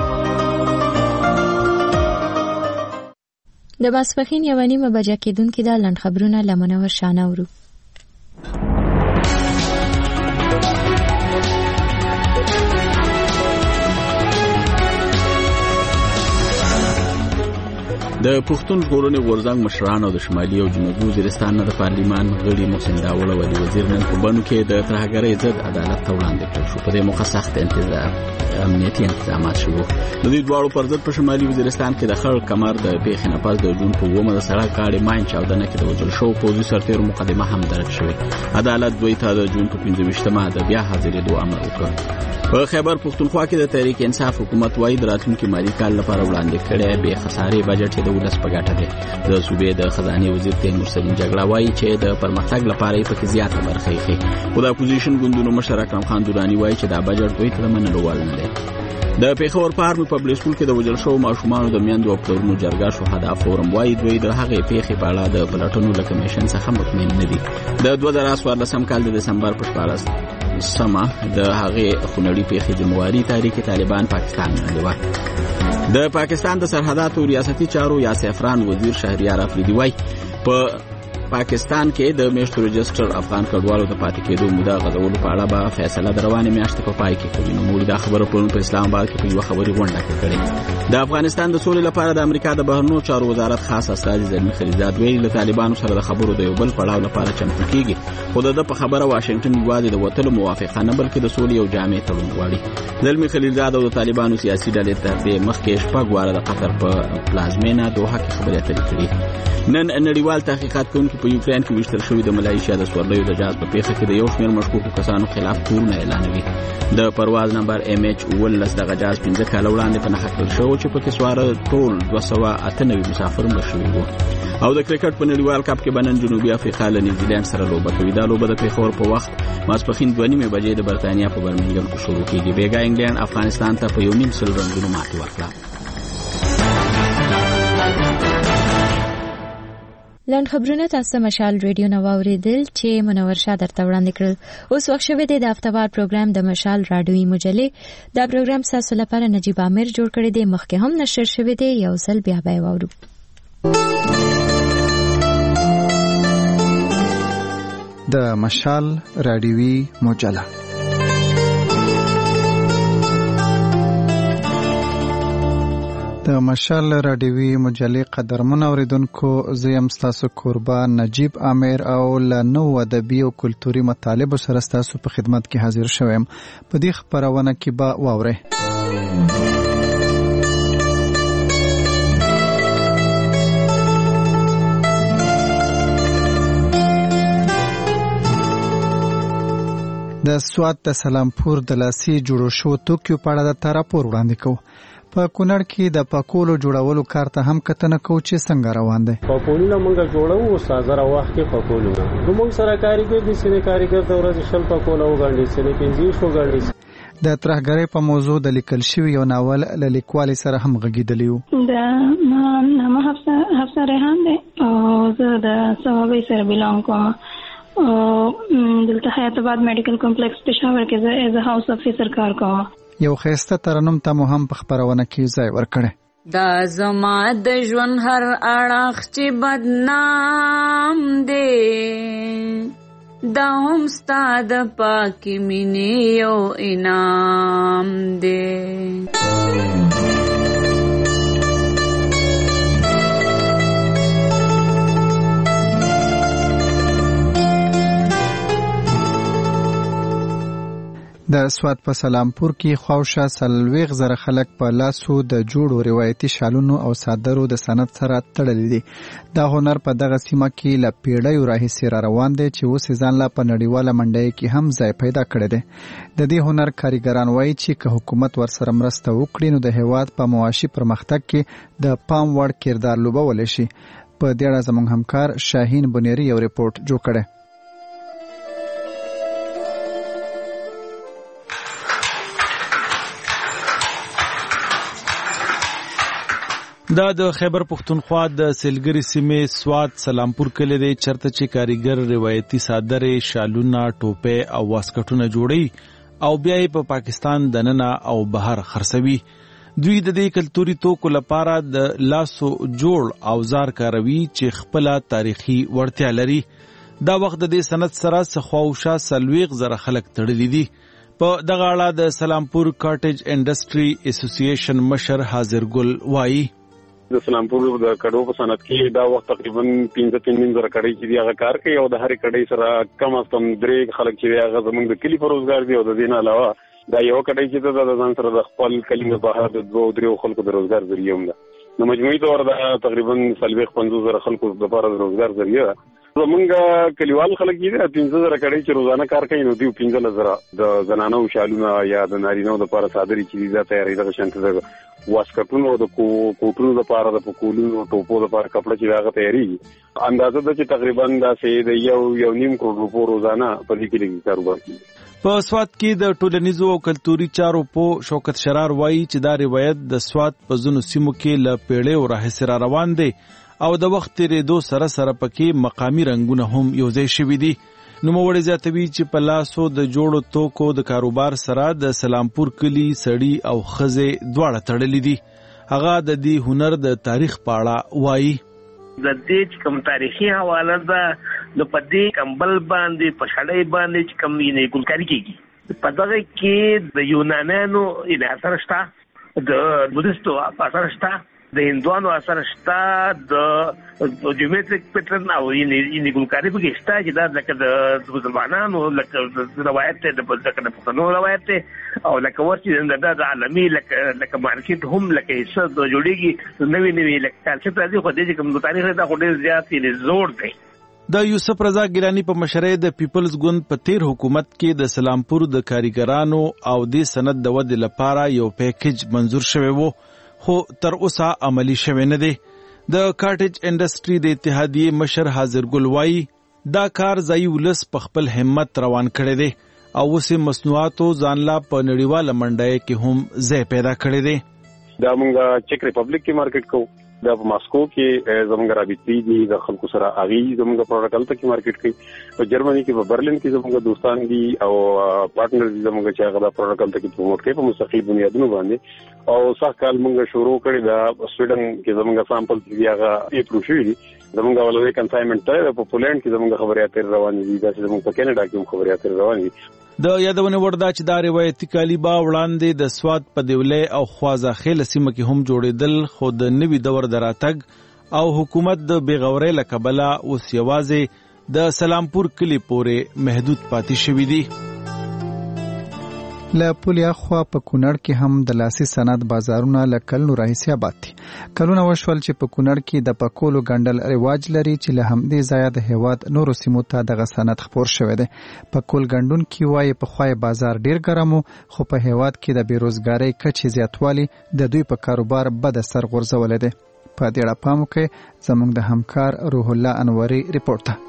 د ماسپښین یوه نیمه بجه کېدونکې ده. لنډ خبرونه له منور شانه اورو. د پښتون ژغورنې غورځنګ مشران او د شمالي او جنوبي وزیرستان نه د پارلیمان غړي محسن داوړ او علي وزیر نن په بنو کې د ترهګرۍ ضد عدالت ته وړاندې کړل شو. په دې موخه سخت انتظار امنیتي انتظامات شوي وو. د دې دواړو پر ضد په شمالي وزیرستان کې د خړ کمر د پیښې نه پس د جون په اوومه د سړک غاړې ماین چاودنه کې د وژل شوو پوځي سرتېرو مقدمه هم درج شوې. عدالت دوی ته د جون په پنځه ویشتمه د بیا حاضرېدو امر وکړ. په خیبر پښتونخوا کې د تحریک انصاف حکومت وايي د راتلونکي مالي کال لپاره وړاندې کړی بې خسارې بجټ د ولس په ګټه دی. د صوبې د خزانې وزیر تیمور سلیم جګړه وايي چې د پرمختګ لپاره یې پکې زیاته برخه ایښې. خو د اپوزیشن ګوندونو مشر اکرم خان دراني وايي چې دا بجټ دوی ته د منلو وړ نه دی. د پیښور په هارمي پبلیک سکول کې د وژل شوو ماشومانو د میندو او پلرونو جرګه شهدا فورم وايي دوی د هغې پیښې په اړه د پلټنو له کمیشن څخه مطمئن نه دي. د دوه زره څوارلسم کال د دسمبر په شپاړلس سمه د هغې خونړۍ پیښې ذمواري تحریک طالبان پاکستان منلې وه. د پاکستان د سرحداتو ریاستي چارو یا سیفران وزیر شهریار افریدي وايي په پاکستان کې د میشتو رجسټر افغان کډوالو د پاتې کېدو موده غځولو په اړه به فیصله د روانې میاشتې په پای کې کوي. نوموړي دا خبره پرون په اسلام آباد کې په یوه خبري غونډه کې کړې. د افغانستان د سولې لپاره د امریکا د بهرنیو چارو وزارت خاص استازي زلمي خلیزاد ویلي له طالبانو سره د خبرو د یو بل پړاو لپاره چمتو کېږي. خو د ده په خبره واشنګټن یوازې د وتلو موافقه نه بلکې د سولې یو جامع تړون غواړي. زلمي خلیزاد او د طالبانو سیاسي ډلې تر دې مخکې شپږ واره د قطر په پلازمینه دوحه کې خبرې اترې کړې. نن نړیوال تحقیقات کوونکي په یوکرين کې وشتل شوی د ملایشیا د سورلیو د جهاز په پیښه کې د یو شمېر مشکوکو کسانو خلاف تورونه اعلانوي. د پرواز نمبر ام ایچ اوولس دغه جهاز پنځه کاله وړاندې په نښه کړل شوی چې پکې سواره ټول دوه سوه اته نوي مسافر مړه شوي وو. او د کرکټ په نړیوال کپ کې به نن جنوبي افریقا له نیوزیلینډ سره لوبه کوي. دا لوبه د پیښور په وخت ماسپښین دوه نیمې بجې د برتانیا په برمنګم کې شروع کېږي. بیګا انګلینډ افغانستان ته په یو نیم سل رنګونو ماتې ورکړه. لنډ خبرونه تاسو مشال ریډیو نو اوریدل چې منور شاه درته وړاندې کړل. اوس وخت شوی دی د هفتهوار پروګرام د مشال راډیوي مجلې. دا پروګرام تاسو لپاره نجیب عامر جوړ کړی دی. مخکې هم نشر شوی دی. یو ځل بیا به واورو. د مشال راډیوي مجله د مشال راډیوي مجلې قدرمن اوریدونکو، زه یم ستاسو کوربه نجیب عامر او له نوو ادبي او کلتوري مطالبو سره ستاسو په خدمت کې حاضر شوم. په دې خپرونه کې به واورئ د سوات د سلامپور د لاسي جوړو شو توکیو په اړه د راپور وړاندې کوو. په کونړ کې د پاکولو جوړولو کار ته هم کتنه کوو چې څنګه روان دی. پاکولونه موږ جوړو سازره وخت کې پاکولونه موږ سره کاریګر دي سینې کاریګر د ورځې شل پاکوله وګڼي سینې پنځه شو وګڼي. د ترهګرۍ په موضوع د لیکل شوی یو ناول له لیکوالې سره هم غږیدلی وو. د ما نامه حفصه حفصه ریحان دی او زه د صوابۍ سره بیلانګ کوم. دلته حیات آباد میډیکل کمپلیکس پېښور کې زه ایز ا هاوس افیسر کار کوم. یو خسته ترنم ته مو هم په خبرونه کې ځای ورکړی. دا زما د ژوند هر اړخ چې بدنام دی، دا هم ستا د پاکې مینې یو انعام دی. د سوات په سلامپور کې خواوشا څلوېښت زره خلک په لاسو د جوړو روایتي شالونو او صادرو د صنعت سره تړلي دي. دا هنر په دغه سیمه کې له پیړیو راهیسې را روان دی چې اوس ځان لا په نړیواله منډۍ کې هم ځای پیدا کړی دی. د دې هنر کاریګران وایي چې که حکومت ورسره مرسته وکړي نو د هیواد په معاشي پرمختګ کې د پام وړ کردار لوبولی شي. په دې اړه زموږ همکار شاهین بنيري یو ریپورت جوړ کړی. دا د خیبر پختونخوا د سیلګری سیمې سواد سلامپور کلی دی چرته چې کاریګر روایتي صادرې شالونه ټوپې او واسکټونه جوړي او بیا یې په پاکستان دننه او بهر خرڅوي. دوی د دې کلتوري توکو لپاره د لاسو جوړ اوزار کاروي چې خپل تاریخي وړتیا لري. دا وخت د دې سند سره څخواوشا سلويغ زره خلک تړلي دي. په دغه اړه د سلامپور کاټیج انډستری اسوسییشن مشر حاضر ګل وایي د سلامپور د کډو په صنعت کې دا وخت تقریبا پنځه پنځه زره کډې چې دی هغه کار کوي او د هر کډې سره کم از کم درې خلک چې هغه زموږ د کلی په روزګار دی او د دې نه علاوه دا یو کډې چې د ځان سره د خپل کلی نه بهر د دوه درې خلکو د روزګار ذریعہ هم ده. نو مجموعي تور دا تقریبا څلوېښت پنځوس زره خلکو د لپاره د روزګار ذریعہ زمونږ کلیوال خلک دي پنځه زره کډې چې روزانه کار کوي نو دوی پنځه زره د زنانو شالونه یا د نارینه‌و لپاره صادري چې دا تیاری دغه شانته ده واسکټونو د کوټونو لپاره د پکولونو ټوپو لپاره کپړه چې هغه تیاری اندازه ده چې تقریبا دا سه د یو یو نیم کروڑ روپو روزانه په دې کې لګي کاروبار کوي. په سواد کې د ټولنیزو او کلتوري چارو په شوکت شرار وایي چې دا روایت د سواد په ځینو سیمو کې ل پیړیو راهیسې را روان دی او د وخت تیریدو سره سره پکې مقامی رنگونه هم یوځای شوي دي. نوموړی زیاتوي چې په لاسو د جوړو توکو د کاروبار سره د سلامپور کلی سړی او ښځې دواړه تړلي دي. هغه د دې هنر د تاریخ په اړه وایي د دې چې کوم تاریخي حواله ده نو په دې کمبل باندې په شړۍ باندې چې کوم یې ګلکاري کېږي په دغه کې د یونانیانو یې اثر شته د بودیستو اثر شته د هندوانو اثر شته د جیومټریک پیټرن او یې ګلکاري په کې شته چې دا لکه د مسلمانانو لکه د روایت ته د پښتنو روایت ته او لکه ورته د عالمي لکه لکه مارکیټ هم لکه حصہ د جوړیږي نوې نوې لکه چې راځي خو دې کوم تاریخ دا خو ډېر زیات یې زور دی. د یوسف رضا ګیلانی په مشرۍ د پیپلز ګوند په تیر حکومت کې د سلامپور د کاریګرانو او د سند د ودې لپاره یو پیکیج منزور شوی وو خو تر اوسه عملی شوی نه دی. د کاټیج انډستری د اتحادیې مشر حاضر ګل وایي دا کار ځای ولس په خپل همت روان کړی دی او اوس مصنوعاتو ځانلا په نړیواله منډه کې هم ځای پیدا کړی دی. دا موږ چک ریپبلیک کې مارکیټ کوو دا په ماسکو کې زموږ رابطې دي د خلکو سره اغي زموږ پروډکټ ته کې مارکیټ کوي په جرمني کې په برلین کې زموږ دوستان دي او پارټنر دي زموږ چې هغه دا پروډکټ ته کې پروموټ کوي په مستقیم بنیادونو باندې او څه کال موږ شروع کړی دا سویډن کې زموږ سامپل دی هغه اپروو شوی دي زموږ ولې کنساینمنت ته په پولند کې زموږ خبري اترې روان دي دا چې زموږ په کینیډا کې خبري اترې روان دي. د یادونه وردا چې دا روایتي کالیبا وړاندې د سواد په دیولې او خوازه خیل سیمه کې هم جوړېدل خو د نوي دور دراتګ او حکومت د بیغورۍ له کبله اوس یوازې د سلامپور کلی پورې محدود پاتې شوي دي. له پولیا خوا په کونړ کې هم د لاسي صنعت بازارونه له کلونو راهیسې آباد دي. کلونه وشول چې په کونړ کې د پکولو ګنډل رواج لري چې له همدې ځایه د هیواد نورو سیمو ته دغه صنعت خپور شوی دی. پکول ګنډونکي وایي پخوای بازار ډیر ګرم خو په هیواد کې د بیروزګارۍ کچې زیاتوالی د دوی په کاروبار بد اثر غورځولی دی. په دې اړه پام وکړئ زموږ د همکار روح الله انوري ریپورت ته.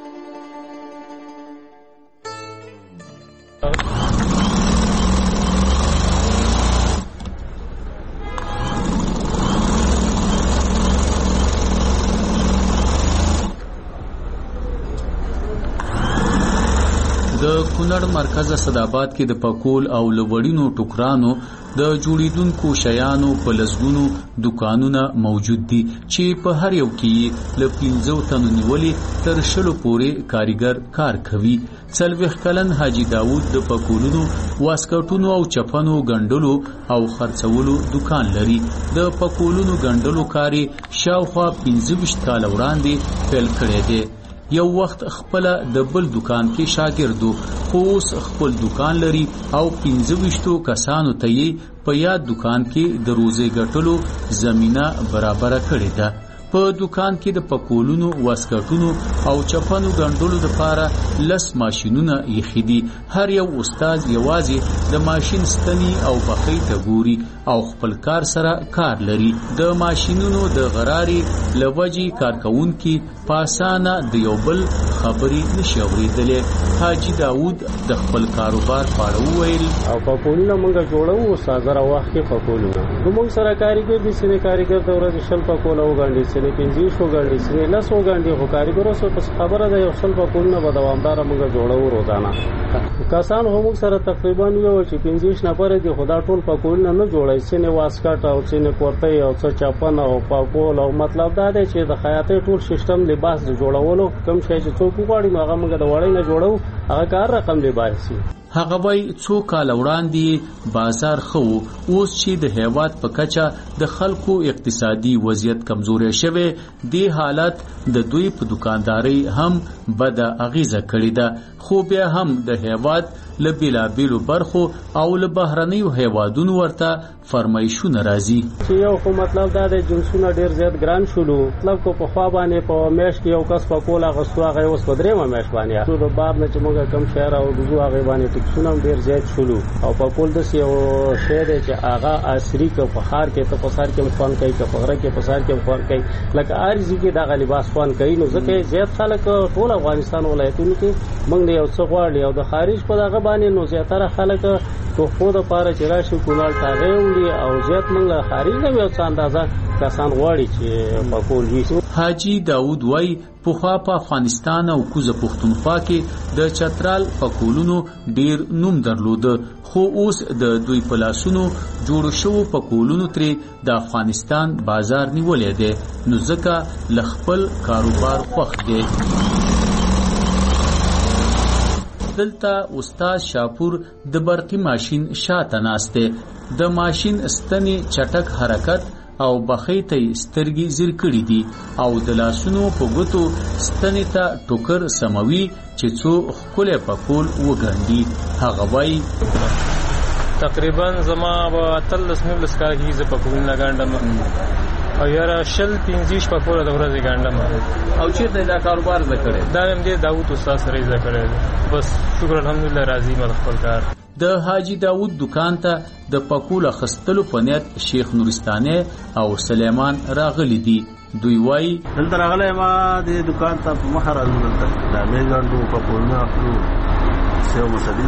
د کونړ مرکز اسداباد کې د پکول او لوړینو ټوکرانو د جوړیدونکو شیانو په لسګونو دکانونه موجود دي چې په هر یو کې له پنځو تنو نیولې تر شلو پورې کاریګر کار کوي. څلوېښت کلن حاجی داود د پکولونو واسکټونو او چپنو ګنډلو او خرڅولو دکان لري. د پکولونو ګنډلو کاري شاوخوا پنځه ویشت کال وړاندې پیل کړی دی. یو وخت خپل د بل دکان کې شاګردو خو اوس خپل دکان لري او پنځه ویشتو کسانو ته یې په یاد دکان کې د روزي ګټلو زمينه برابر کړې ده. په دکان کې د پکولونو واسکټونو او چپنو ګنډلو لپاره لس ماشینونه یې دي. هر یو استاد یوازې د ماشین ستنی او بخۍ ته ګوري او خپل کار سره کار لري. د ماشینونو د غراري لوجي کارکونکي پاسانه د یو بل خبرې نشي اورېدلې. حاجی داود د خپل کاروبار په اړه وویل او پکولونه موږ جوړو سازره وخت کې پکولونه موږ سره کاریګر دي سینې کاریګر د ورځې شل پکوله وګاندي سینې پنځه شو وګاندي سینې لس وګاندي خو کاریګرو سره پس خبره ده یو شل پکولونه به دوامدار موږ جوړو روزانه. کسان هم سره تقریبا یو چې پنځه نفر دي خدا ټول پکولونه نه جوړای سینې واسکټ او سینې کوټي او څه چاپن او پکول او مطلب دا دی چې د خیاطۍ ټول سیستم لباس جوړولو کوم شی چې څوک غواړي نو هغه موږ د وړۍ نه جوړو هغه کار رقم دی باسي. هغه وای څو کال وړاندې بازار خو اوس چې د هیواد په کچه د خلکو اقتصادي وضعیت کمزوري شوه دی حالت د دوی په دکانداري هم بد اغیزه کړې ده. خو بیا هم د هیواد لبیلا بیلو برخو او له بهرنیو هیوادونو ورته فرمایشونه راځي چې یو خو مطلب دا د جنسونه ډیر زیات ګران شولو. مطلب کو په خوا باندې په میش کې یو کس په کوله غستو هغه اوس په درېمه میش باندې ټول باب نه چې موږ کم شهر او دغه هغه باندې ټیکسونه ډیر زیات شولو او په کول د یو شهر چې هغه عصري کو په خار کې ته په سر کې فون کوي په غره کې په سر کې فون کوي لکه ارزي کې دغه لباس فون کوي نو ځکه زیات خلک ټول افغانستان ولایتونو کې موږ یو څه غواړي او د خارج په دغه باندې نو زیاتره خلک تو خود لپاره چې راشي کولال تاغه ولي او زیات موږ خارج نه یو څه اندازه کسان غواړي چې په کول وي. حاجی داود وای په خوا په افغانستان او کوزه پښتونخوا کې د چترال پکولونو ډیر نوم درلود خو اوس د دوی پلاسونو جوړ شو پکولونو ترې د افغانستان بازار نیولې ده نو ځکه لخپل کاروبار خوښ دی. دلته استاد شاپور د برقی ماشین شاته ناسته د ماشین ستنی چټک حرکت او بخیته سترګي زیر کړی دي او د لاسونو په ګوتو ستنی ته ټوکر سموي چې څو خپل پکول وګڼي. هغه وای تقریبا زما په تلس نلس کال کې ز پکول نه ګاندم او یاره شل پنځه پکول د ورځې ګاندم او چې دا کاروبار وکړي دا هم دې داوود استاد سره یې کړی بس شکر الحمدلله راضي مې خپل کار. د حاجی داود دکان ته د پکول خستلو په نیت شیخ نورستانه او سلیمان راغلی دي. دوی وای دلته راغلی ما د دکان ته په مخ راځم دلته دا مې ګاندو پکولونه اخلو سیو مسدي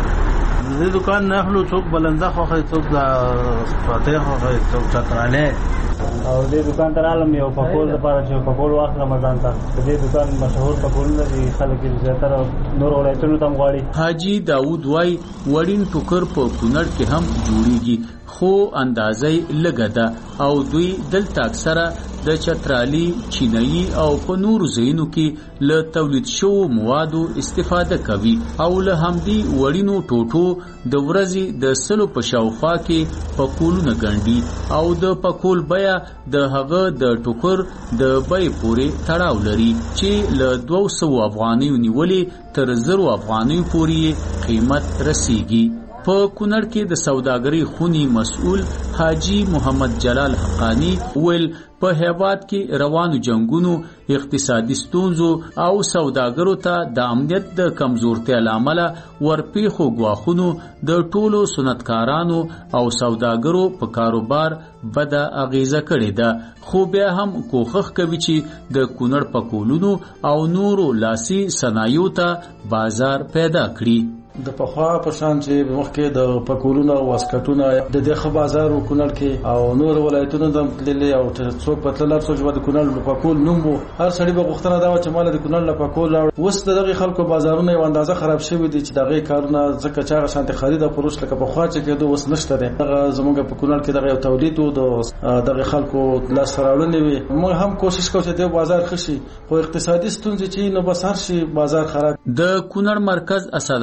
د دکان نه اخلو څوک بلنده خوخه څوک د فاتح خوخه څوک چتراله او دې دکان ته رالم یو پکول لپاره چې پکول واخله مزان ته دې دکان مشهور پکولونه دي خلک یې زیاتره نور ولایتونو ته غواړي. حاجی داود وای وړین ټوکر په کونړ کې هم جوړیږي خو اندازې لږه ده او دوی دلته اکثره د چترالي چینایي او په نورو ځایونو کې له تولید شوو موادو استفاده کوي او له همدې وړینو ټوټو د ورځې د سلو په شاوخوا کې پکولونه ګڼي او د پکول بیا د هغه د ټوکر د بیې پورې تړاو لري چې له دوه سوه افغانیو نیولې تر زرو افغانیو پورې قیمت رسیږي. په کونړ کې د سوداګرۍ خونی مسؤل حاجی محمد جلال حقانی ویل په هیواد کې روانو جنگونو اقتصادي ستونزو او سوداګرو ته د امنیت د کمزورتیا لامل ورپیخو غواخونو د ټولو صنعتکارانو او سوداګرو په کاروبار بد اغیزه کړې ده خو بیا هم کوښښ کوي چې د کونړ پکولونو او نورو لاسي صنایعو ته بازار پیدا کړي. د پخوا په شان چې مخکې د پکولونو او واسکټونو د دغه بازار وکړل کې او نور ولایتونو د تللې او څوک په تلل څوک د کونړ په پکول نوم وو هر سړي به غوښتنه دا و چې مال د کونړ په پکول اوس دغه خلکو بازارونه یو اندازه خراب شوی دي چې دغه کارونه ځکه چې هغه شانت خرید او فروش لکه په خوا چې کېدو اوس نشته ده. دغه زموږ په کونړ کې دغه یو تولید او د دغه خلکو لاس راوړنې وي موږ هم کوشش کوو چې د بازار خشي خو اقتصادي ستونزې چې نو بسار شي بازار خراب. د کونړ مرکز اسداباد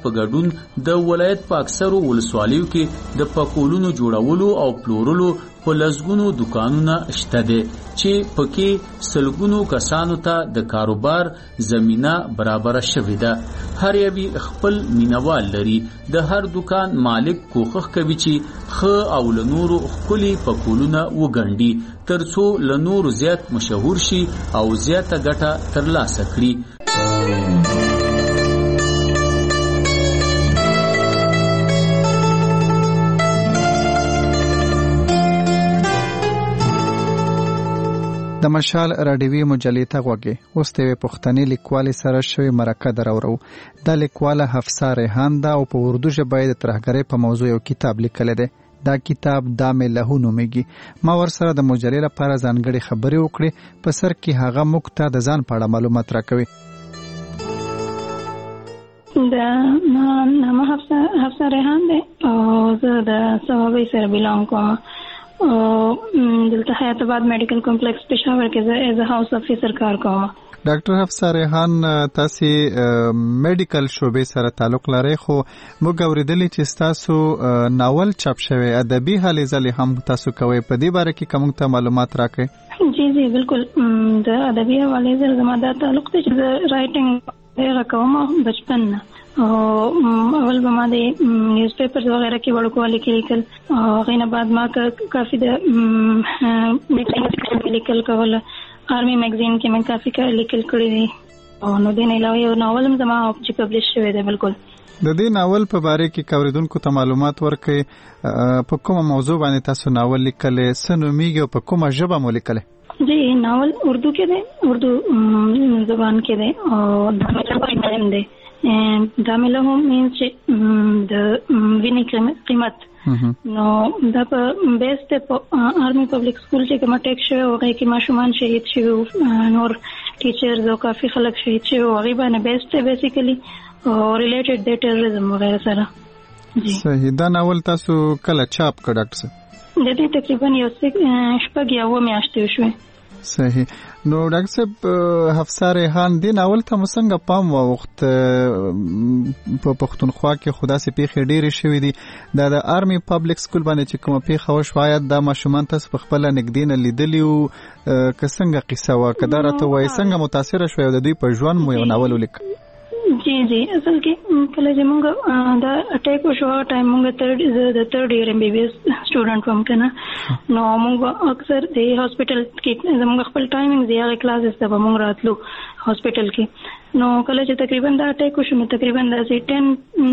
په ګډون د ولایت په اکثرو ولسوالیو کې د پکولونو جوړولو او پلورلو په لزګونو دکانونه شته دي چې پکې سلګونو کسانو ته د کاروبار زمينه برابر شوې ده. هر یوی خپل مینوال لري. د هر دکان مالک کوښښ کوي چې خ او لنورو خپلې پکولونه وګڼي ترڅو لنورو زیات مشهور شي او زیاته ګټه ترلاسه کړي. د مشال راډیوي مجلې ته غوږی اوس د پښتني لیکوالې سره شوی مرکه درورو. د لیکواله حفصه ریحان ده او په اردو ژبه د ترهګرۍ په موضوع یو کتاب لیکلی دی. دا کتاب دام لهو نومیږي. ما ورسره د مجلې لپاره ځانګړې خبرې وکړې. په سر کې هغه موږ ته د ځان په اړه معلومات راکوي. د نامه حفصه حفصه ریحان دی او زه د صوابۍ سره بیلانګ کوم. دلته حیات آباد میډیکل کمپلیکس پېښور کې زه ایز ا هاوس افیسر کار کوم. ډاکټر حفصه ریحان تاسو میډیکل شعبې سره تعلق لرئ خو موږ اوریدلی چې تاسو ناول چاپ شوی ادبي هلې ځلې هم تاسو کوئ. په دې باره کې کوم ته معلومات راکړئ؟ جی جی بالکل. د ادبي حوالې سره زما دا تعلق دی چې زه رائټینګ ډېره کوم بچپن نه. اول به ما د نیوز پیپرز وغیرہ کې وړوکوالي کې لیکل. هغې نه بعد ما کافي د لیکل کول. آرمي میګزین کې مې کافي لیکل کړي دي او نو دې نه علاوه یو ناول هم زما چې پبلش شوی دی. بالکل. د دې ناول په باره کې اوریدونکو ته معلومات ورکړئ. په کومه موضوع باندې تاسو ناول لیکلی، څه نومیږي او په کومه ژبه مو لیکلی؟ جی ناول اردو کې دی، اردو زبان کې دی او دی. دام لهو مینس چې د وینې قیمت نو دا په بیس ته په آرمي پبلک سکول چې کومه ټیک شوی هغې کې ماشومان شهید شوي، نور ټیچرز او کافي خلک شهید شوي، هغې باندې بیس ته بیسیکلي او ریلیټډ دی ټیرریزم وغیره سره. صحیح. دا ناول تاسو کله چاپ کړ ډاکټر صاحب؟ د دې تقریبا یو شپږ یا اووه میاشتې وشوې. صحیح. نو ډاکټر صاحب حفصه ریحان دې ناول ته مو څنګه پام واوښت؟ په پښتونخوا کې خو داسې پیښې ډېرې شوې دي. دا د آرمي پبلک سکول باندې چې کومه پیښه وشوه آیا دا ماشومان تاسو په خپله نږدې نه لیدلي وو؟ که څنګه قصه وه؟ که دا راته ووایي څنګه متاثره شوی او د دوی په ژوند مو یو ناول ولیکه؟ جی جی اصل کې کله چې موږ دا اٹیک وشو هغه ټایم موږ ترډ د ترډ ایئر ایم بی بی ایس سټوډنټ وم که نه، نو موږ اکثر د هاسپټل کې زموږ خپل ټایمنګ دی هغې کلاسز ته به موږ راتلو هاسپټل کې. نو کله چې تقریبا دا اٹیک وشو نو تقریبا داسې ټین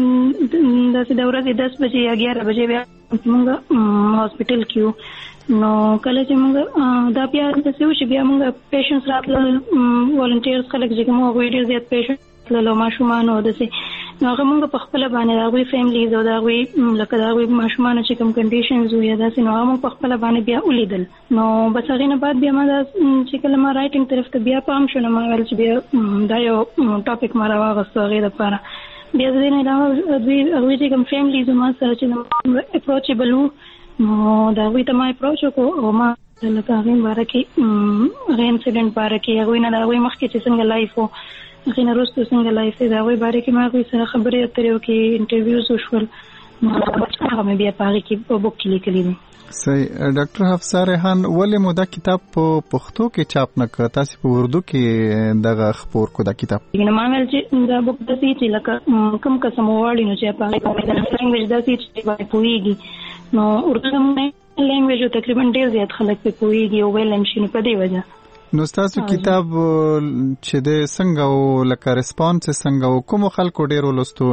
داسې د ورځې دس بجې یا اګیاره بجې بیا موږ هاسپټل کې وو. نو کله چې موږ دا بیا داسې و چې بیا موږ پیشنټس راتلل، والنټیرز خلک چې کوم هغوی ډېر زیات پیشنټ تللو ماشومان او داسې. نو هغه موږ په خپله باندې د هغوی فیملیز او د هغوی لکه د هغوی ماشومانو چې کوم کنډیشنز وو یا داسې، نو هغه موږ په خپله باندې بیا ولیدل. نو بس هغې نه بعد بیا ما دا چې کله ما رایټینګ طرف ته بیا پام شو نو ما ویل چې بیا دا یو ټاپک ما راواغستو هغې دپاره. بیا د دې نه علاوه دوی هغوی چې کوم فیملیز ما سره چې اپروچیبل وو نو د هغوی ته ما اپروچ وکړو او ما لکه هغې باره کې هغې انسیډنټ باره کې هغوی نه د هغوی مخکې چې څنګه لایف وو هغې نه وروسته څنګه لایف دی د هغوی باره کې ما هغوی سره خبرې اترې وکړې، انټرویوز وشول، نو هغه مې بیا په هغې کې په بک کې لیکلي دي. صحیح. ډاکټر حفصه ریحان ولې مو دا کتاب په پښتو کې چاپ نه کړ؟ تاسې په اردو کې دغه خپور کو دا کتاب؟ نو ما ویل چې دا بک داسې چې لکه کوم قسم وغواړي نو چې په هغې کې لینګویج داسې چې باندې پوهېږي، نو اردو زموږ لینګویج تقریبا ډېر زیات خلک پرې پوهېږي او ویل هم شي، نو په دې وجه. نو ستاسو کتاب چې د څنګه او لکه ریسپانس څنګه او کوم خلکو ډیر ولستو؟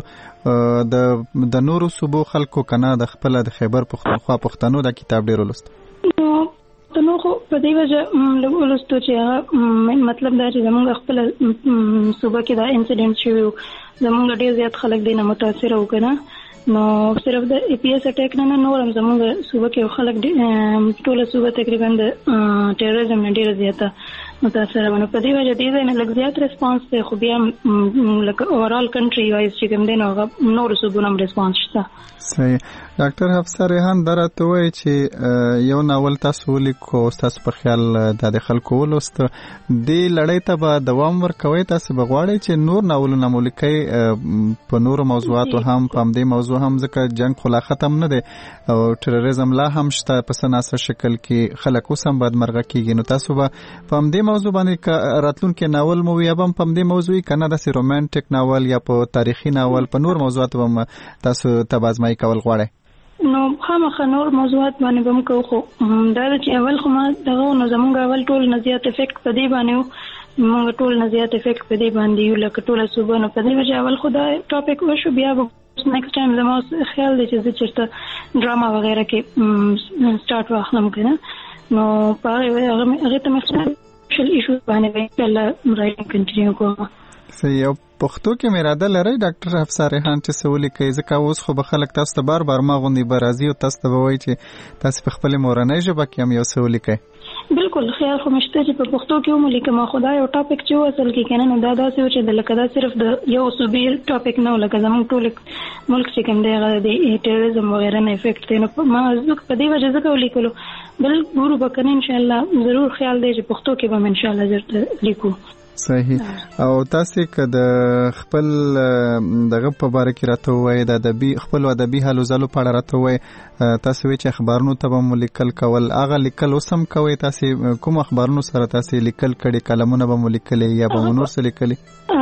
د د نورو صوبو خلکو کنه د خپل د خیبر پښتونخوا پښتنو دا کتاب ډیر ولست؟ نو نو خو په دې وجه ولستو چې مطلب دا چې زموږ خپل صوبه کې دا انسیډنټ شوی زموږ ډیر زیات خلک دی نه متاثر وکړه. نو صرف د ای پی ایس اٹیک نه نور هم زموږ صوبه کې خلک ټوله صوبه تقریبا د ټیرریزم نه ډیره زیاته متاثر ونه په دې وجه دي نه لږ زیات ریسپانس دی خو بیا لکه اورال کنټری وایز چې کوم دی نو نور صوبونو ریسپانس شته. صحیح. ډاکټر حفصه ریحان درته وایي چې یو ناول تاسو ولیکو تاسو په خیال د خلکو ولوست دې لړۍ ته به دوام ورکوي تاسو به غواړئ چې نور ناولونه مو لیکئ په نورو موضوعاتو هم په همدې موضوع هم ځکه جنگ خو لا ختم نه دی او ټیرریزم لا هم شته په څه ناسه شکل کې خلک اوس هم بدمرغه کېږي نو تاسو به په همدې موضوع باندې راتلونکي ناول مو یا به په همدې موضوع که نه داسې رومانټیک ناول یا په تاریخي ناول په نور موضوعاتو به تاسو ته ازمایي کول غواړئ؟ نو خامخا نور موضوعات باندې به موږ کوو خو دا چې اول خو ما دغه نو زموږ اول ټول نه زیات افیکټ په دې باندې موږ ټول نه زیات افیکټ په دې باندې یو لکه ټوله صوبه نو په دې وجه اول خو دا ټاپک وشو بیا به نیکسټ ټایم زما خیال دی چې زه چېرته ډراما وغیره کې سټارټ واخلم که نه نو په هغې ته مې سوشل ایشوز باندې به الله رایټینګ کنټینیو کوم. صحیح. او پښتو کې مې اراده لرئ ډاکټر حفصه ریحان چې څه ولیکئ ځکه اوس خو به خلک تاسو ته بار بار ما غوندې به راځي او تاسو ته به وایي چې تاسو په خپلې مورنۍ ژبه کې هم یو څه ولیکئ. بالکل خیال خو مشته چې په پښتو کې هم لیکم خو دا یو ټاپک چې و اصل کې کنه نو دا داسې و چې د لکه دا صرف د یو صوبې ټاپک نه و لکه زموږ ټول ملک چې کوم دی هغه د ټیرریزم وغیره نه افیکټ دی نو ما په دې وجه ځکه ولیکلو بل ګورو به کنه انشاءالله ضرور خیال دی چې پښتو کې به هم انشاءالله ژر لیکو. صحیح. او تاسو که د خپل دغه په باره کې راته وایي د ادبي خپل ادبي هلو ځلو په اړه راته وایي تاسو وایي چې اخبارونو ته به مو لیکل کول هغه لیکل اوس هم کوئ تاسو کوم اخبارونو سره تاسو لیکل کړي کلمونه به مو لیکلي یا به مو نور څه لیکلي؟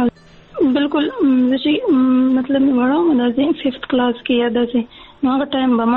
بالکل چې مطلب وړو د ففت کلاس کې یا داسې نو هغه ټایم به ما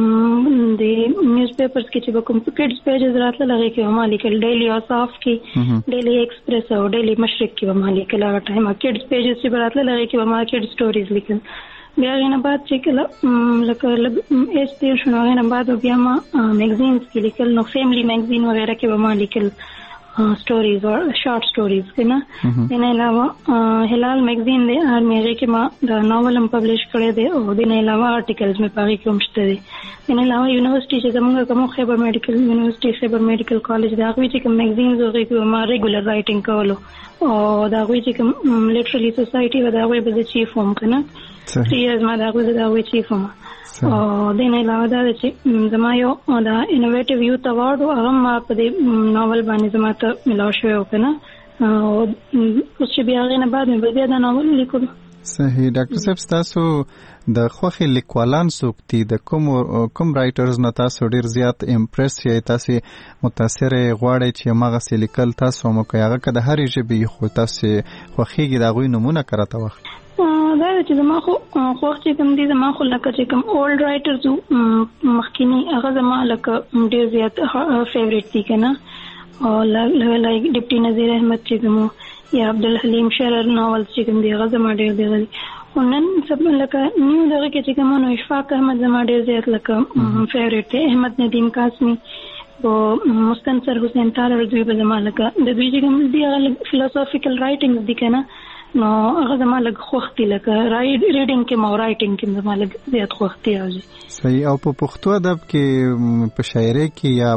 د نیوز پیپرز کې چې به کوم کډز پیجز راتلل هغې کې به ما لیکل ډیلی اوصاف کې ډیلی ایکسپریس او ډیلی مشرق کې به ما لیکل هغه ټایم کډز پیجز چې به راتلل هغې کې به ما کډ سټوریز لیکل. بیا هغې نه بعد چې کله لکه لږ ایج تېر شو نو هغې نه بعد بیا ما میګزینز کې لیکل نو فیملی میګزین وغیره کې به ما لیکل سٹوریز اور شارٹ سٹوریز کے نا ان علاوہ ہلال میگزین دے اور میرے کے ماں دا ناول ہم پبلش کرے دے اور دن علاوہ آرٹیکلز میں پاگی کے مشتے دے ان علاوہ یونیورسٹی سے زمانگا کمو خیبر میڈیکل یونیورسٹی خیبر میڈیکل کالج دا اگوی چی کم میگزینز ہو گئی کہ ہمارا ریگولر رائٹنگ کولو اور دا اگوی چی کم لٹرلی سوسائٹی و دا اگوی بزا چیف ہوم کنا تھری ایئرز ما دا اگوی دا اگوی چیف ہوم او دین علاوه دا چې زما یو دا انوویټیو یوت اوارډ هغه ما په دې ناول باندې زما ته ملاو شوی و کنه او اوس چې بیا غینه بعد مې بیا دا ناول لیکلو. صحیح. ډاکټر صاحب تاسو د خوخي لیکوالان سوکتي د کوم کوم رائټرز نه تاسو ډیر زیات امپریس یې تاسو متاثر غواړئ چې ماغه سې لیکل تاسو مو کوي هغه کده هر ژبې خو تاسو خوخيږي دا غوي نمونه کراته وخت دا چې زما خو خوښ چې کوم دي زما خو لکه چې کوم اولډ رائټرز مخکینی هغه زما لکه ډیر زیات فیوریټ دي کنه او لایک ډیپټي نذیر احمد چې کوم یا عبدالحلیم شرر ناول چې کوم دی هغه زما ډیر دی ونن سب لکه نیو دغه کې چې کوم نو اشفاق احمد زما ډیر زیات لکه فیوریټ دی احمد ندیم قاسمی او مستنصر حسین تارړ دوی به زما لکه د دوی چې کوم دی هغه فلسافیکل رائټینګز دي کنه نو هغه زما لږ خوښ دي لکه ریډینګ کې مو رائټینګ کې زما لږ زیات خوښ دي راځي. صحیح. او په پښتو ادب کې په شاعرۍ کې یا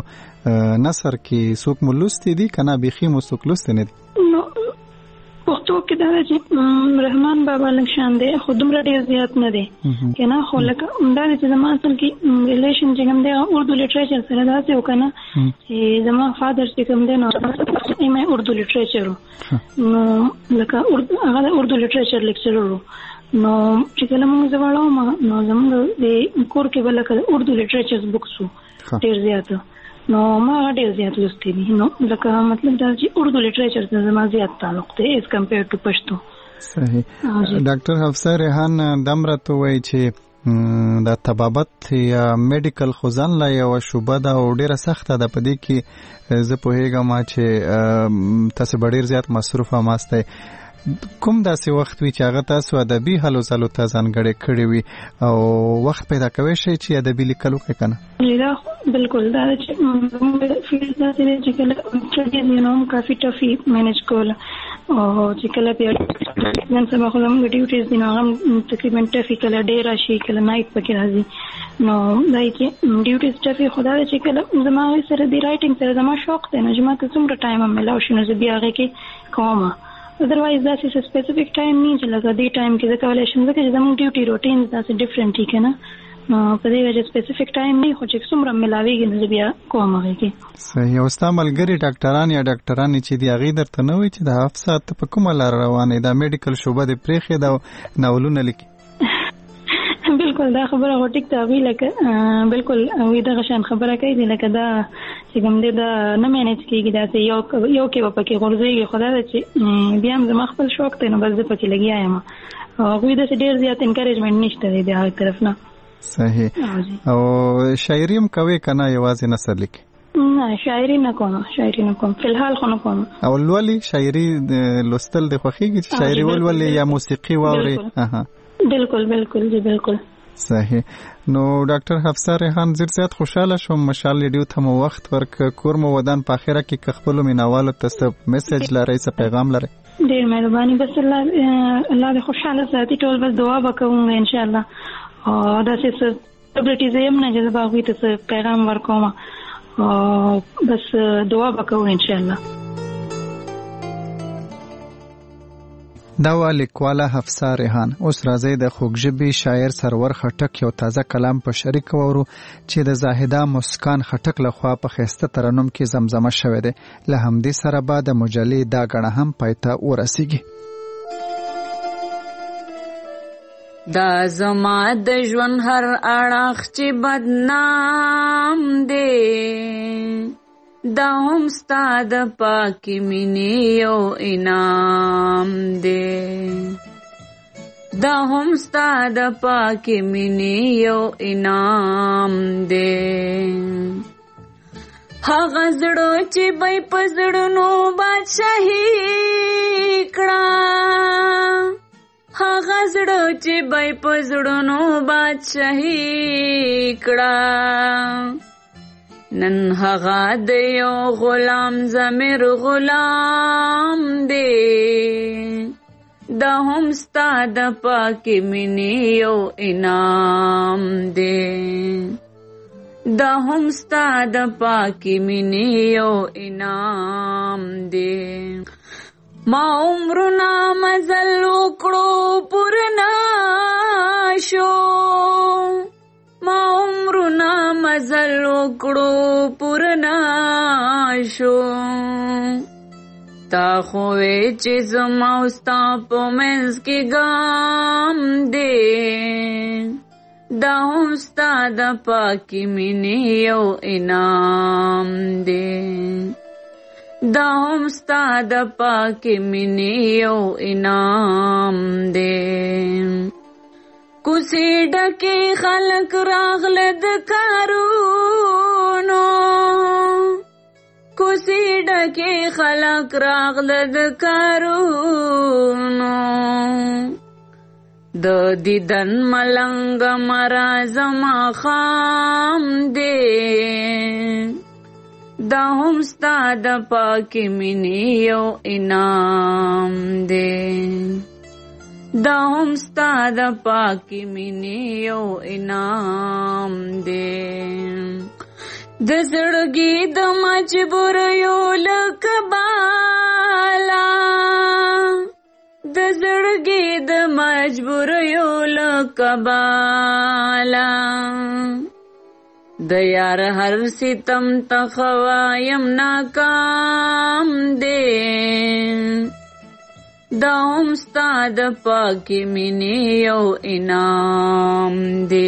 په نثر کې څوک مو لوستي دي کنه بيخي مو څوک لوستي نه دي؟ نو پښتو کې دا چې رحمان بابا لږ شان دی خو دومره ډېر زیات نه دی کنه خو لکه دا چې زما اصل کې ریلیشن چې کوم دی اردو لټریچر سره داسې وکنه چې زما فادر چې کوم دی نو یې اردو لټریچر نو لکه اردو هغه اردو لټریچر لیکچرر نو چې کله موږ زوړاو نو زموږ د کور کې بلکې اردو لټریچر بوکس ډېر زیات نو ما ډېر زیات لوستي دي نو لکه مطلب دا چې اردو لټریچر سره زما زیات تعلق دی ایز کمپیر ټو پښتو. صحیح. ډاکټر حفصه ریحان دمرته وایي چې د طبابت یا میډیکل خوځن لا یو شوبه ده او ډیره سخته ده په دې کې زه پوهیږم چې تاسو ډیر زیات مصروفه ماسته کوم داسې وخت وي چې هغه تاسو ادبي هلو ځلو ته ځانګړی کړی وي او وخت پیدا کوئ شئ چې ادبي لیکل وکړئ که نه؟ بالکل دا چې موږ فیلډ داسې دی چې کله سټډیز یې نو هم کافي ټف مینج کول او چې کله بیا نن سبا خو زموږ ډیوټیز دي نو هغه تقریبا ټفي کله ډې راشي کله نایټ پکې راځي نو دا چې ډیوټیز ټفي خو دا چې کله زما هغې سره د رایټنګ سره زما شوق دی نو چې ما ته څومره ټایم هم میلاو شي نو زه بیا هغې کې کوم ادروایز داسې څه سپیسیفیک ټایم نه چې لکه دې ټایم کې زه کولی شم ځکه چې زموږ ډیوټي روټینز داسې ډفرنټ دي که نه نو په دې وجه سپیسیفیک ټایم نه خو چې څومره ملاویږي نو زه بیا کوم هغې کې. صحیح. او ستا ملګري ډاکټران یا ډاکټرانې چې دي هغې درته نه وایي چې د هفت ساعت ته په کومه لاره روانې دا میډیکل شعبه دې پرېښې ده او ناولونه لیکي؟ بالکل دا خبره خو ټیک ته وی لکه بالکل وی دغه شان خبره کوي دی لکه دا چې کوم دی دا نه مینج کېږي داسې یو یو کې به پکې غورځېږي خو دا ده چې بیا هم زما خپل شوق دی نو بس زه پکې لګیا یم هغوی داسې ډېر زیات انکریجمنټ نشته دی د هغې طرف نه. صحیح. او شاعري هم کوې که نه یوازې نثر لیکي؟ نه شاعري نه کوم شاعري نه کوم فی الحال خو نه کوم. او لولي شاعري لوستل دې خوښېږي چې شاعري ولولې یا موسیقي واورې؟ بالکل بالکل جی بالکل. صحیح. نو ډاکټر حفصه ریحان ډېر زیات خوشاله شوم مشال ریډیو ته مو وخت ورک کور مو ودان په اخره کې که خپلو مینوالو ته څه میسج لرئ څه پیغام لرئ؟ ډېر مهرباني بس الله الله دې خوشحاله ساتي ټول بس دعا به کوم انشاءالله او داسې څه سلیبریټیز یم نه چې زه به هغوی ته څه پیغام ورکوم بس دعا به کوو انشاءالله. دا وا لیکواله حفصه ریحان. اوس راځئ د خوږژبي شاعر سرور خټک یو تازه کلام په شریک وورو چې د زاهده مسکان خټک لخوا په ښایسته ترنم کې زمزمه شوی دی. له همدې سره به د مجلې دا ګڼه هم پای ته ورسیږي. دا زما د ژوند هر اړخ چې بدنام دی دا هم ستا د پاکې مینې یو انعام دی دا هم ستا د پاکې مینې یو انعام دی هغه زړه چې بی په زړونو بادشاهي کړه هغه زړه چې بی په زړونو بادشاهي کړه نن هغه د یو غلام ضمیر غلام دی دا هم ستا د پاکې مینې یو انعام دی دا هم ستا د پاکې مینې یو انعام دی ما عمرونه مزل وکړو پورنا شو ما عمرونه مزل وکړو پورنا شو تا خو وې چې زما او ستا په منځ کې ګام دی دا هم ستا د پاکې مینې یو انعام دی دا هم ستا د پاکې مینې یو انعام دی کوڅې ډکې خلک راغله د کارونو کوڅې ډکې خلک راغله د کارونو د دیدن ملنګ مرا زما خام دی دا هم ستا د پاکې مینې یو انعام دی دا هم ستا د پاکې مینې یو انعام دی د زړګي د مجبوریو له کباله د زړګي د مجبوریو له کباله د یار هر ستم تخوایم ناکام دی دا هم ستا د پاکې مینې یو انعام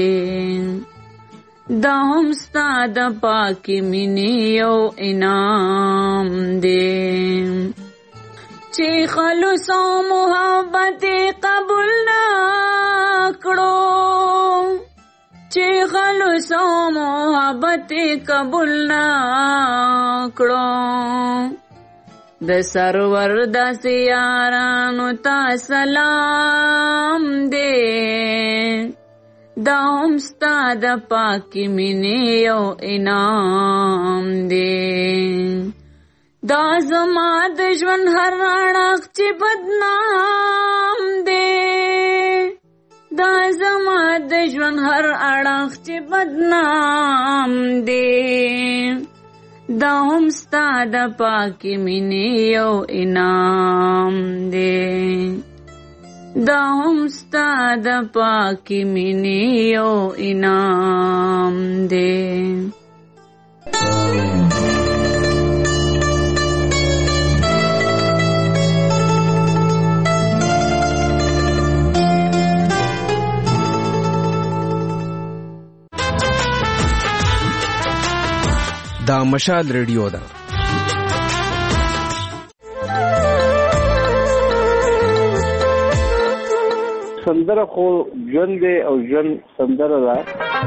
دی دا هم ستا د پاکې مینې یو انعام دی چې خلوص او محبت قبول نه کړو چې خلوص او محبت قبول نه کړو د سرور د سیارانو تا سلام دے دا هم ستا د پاکی مینې یو انعام دے دا زما د ژوند هر اړخ چې بدنام دے دا زما د ژوند هر اړخ چې بدنام دے دا هم ستا د پاکی مینې یو انعام دے دا هم ستا د پاکی مینې یو انعام دے دا مشال ریډیو ده. سندره خو ژوند دی او ژوند سندره ده.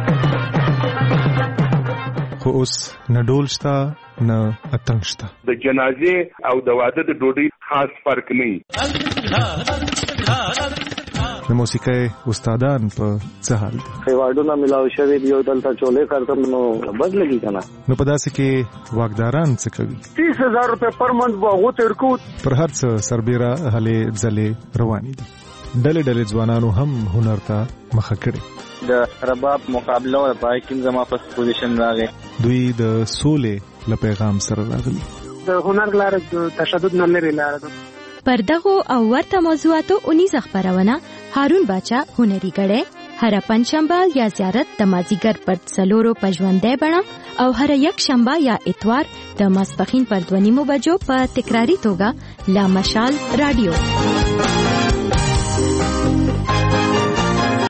خو اوس نه ډول شته نه اتڼ شته. د جنازې او د واده د ډوډۍ خاص فرق نه. د موسیقۍ استادان په څه حال دي؟ خیواډونه ملاو شوي دي او دلته چولې کارتم نو بد لګي کنه. نو په داسې کې واکداران څه کوي؟ تیس هزار روپے پر منت باغو تیر کو پر هر څه سربېره هلې ځلې روانې دي. ډلې ډلې ځوانانو هم هنر ته مخه کړې. د رباب مقابله او پای کې زما په پوزیشن راغی. دوی د سولې له پیغام سره راغلي. د هنر لار د تشدد نه لري لار ده. پر دغو او ورته موضوعاتو اونیز خبرونه هارون باچا هنري غړې هر پنځشنبه یا زیارت د مازیګر پر څلورو پژوندې بڼه او هر یک شنبه یا اتوار د ماسپخین پر دوه نیمو بجو په تکراری توګه لا مشال رادیو.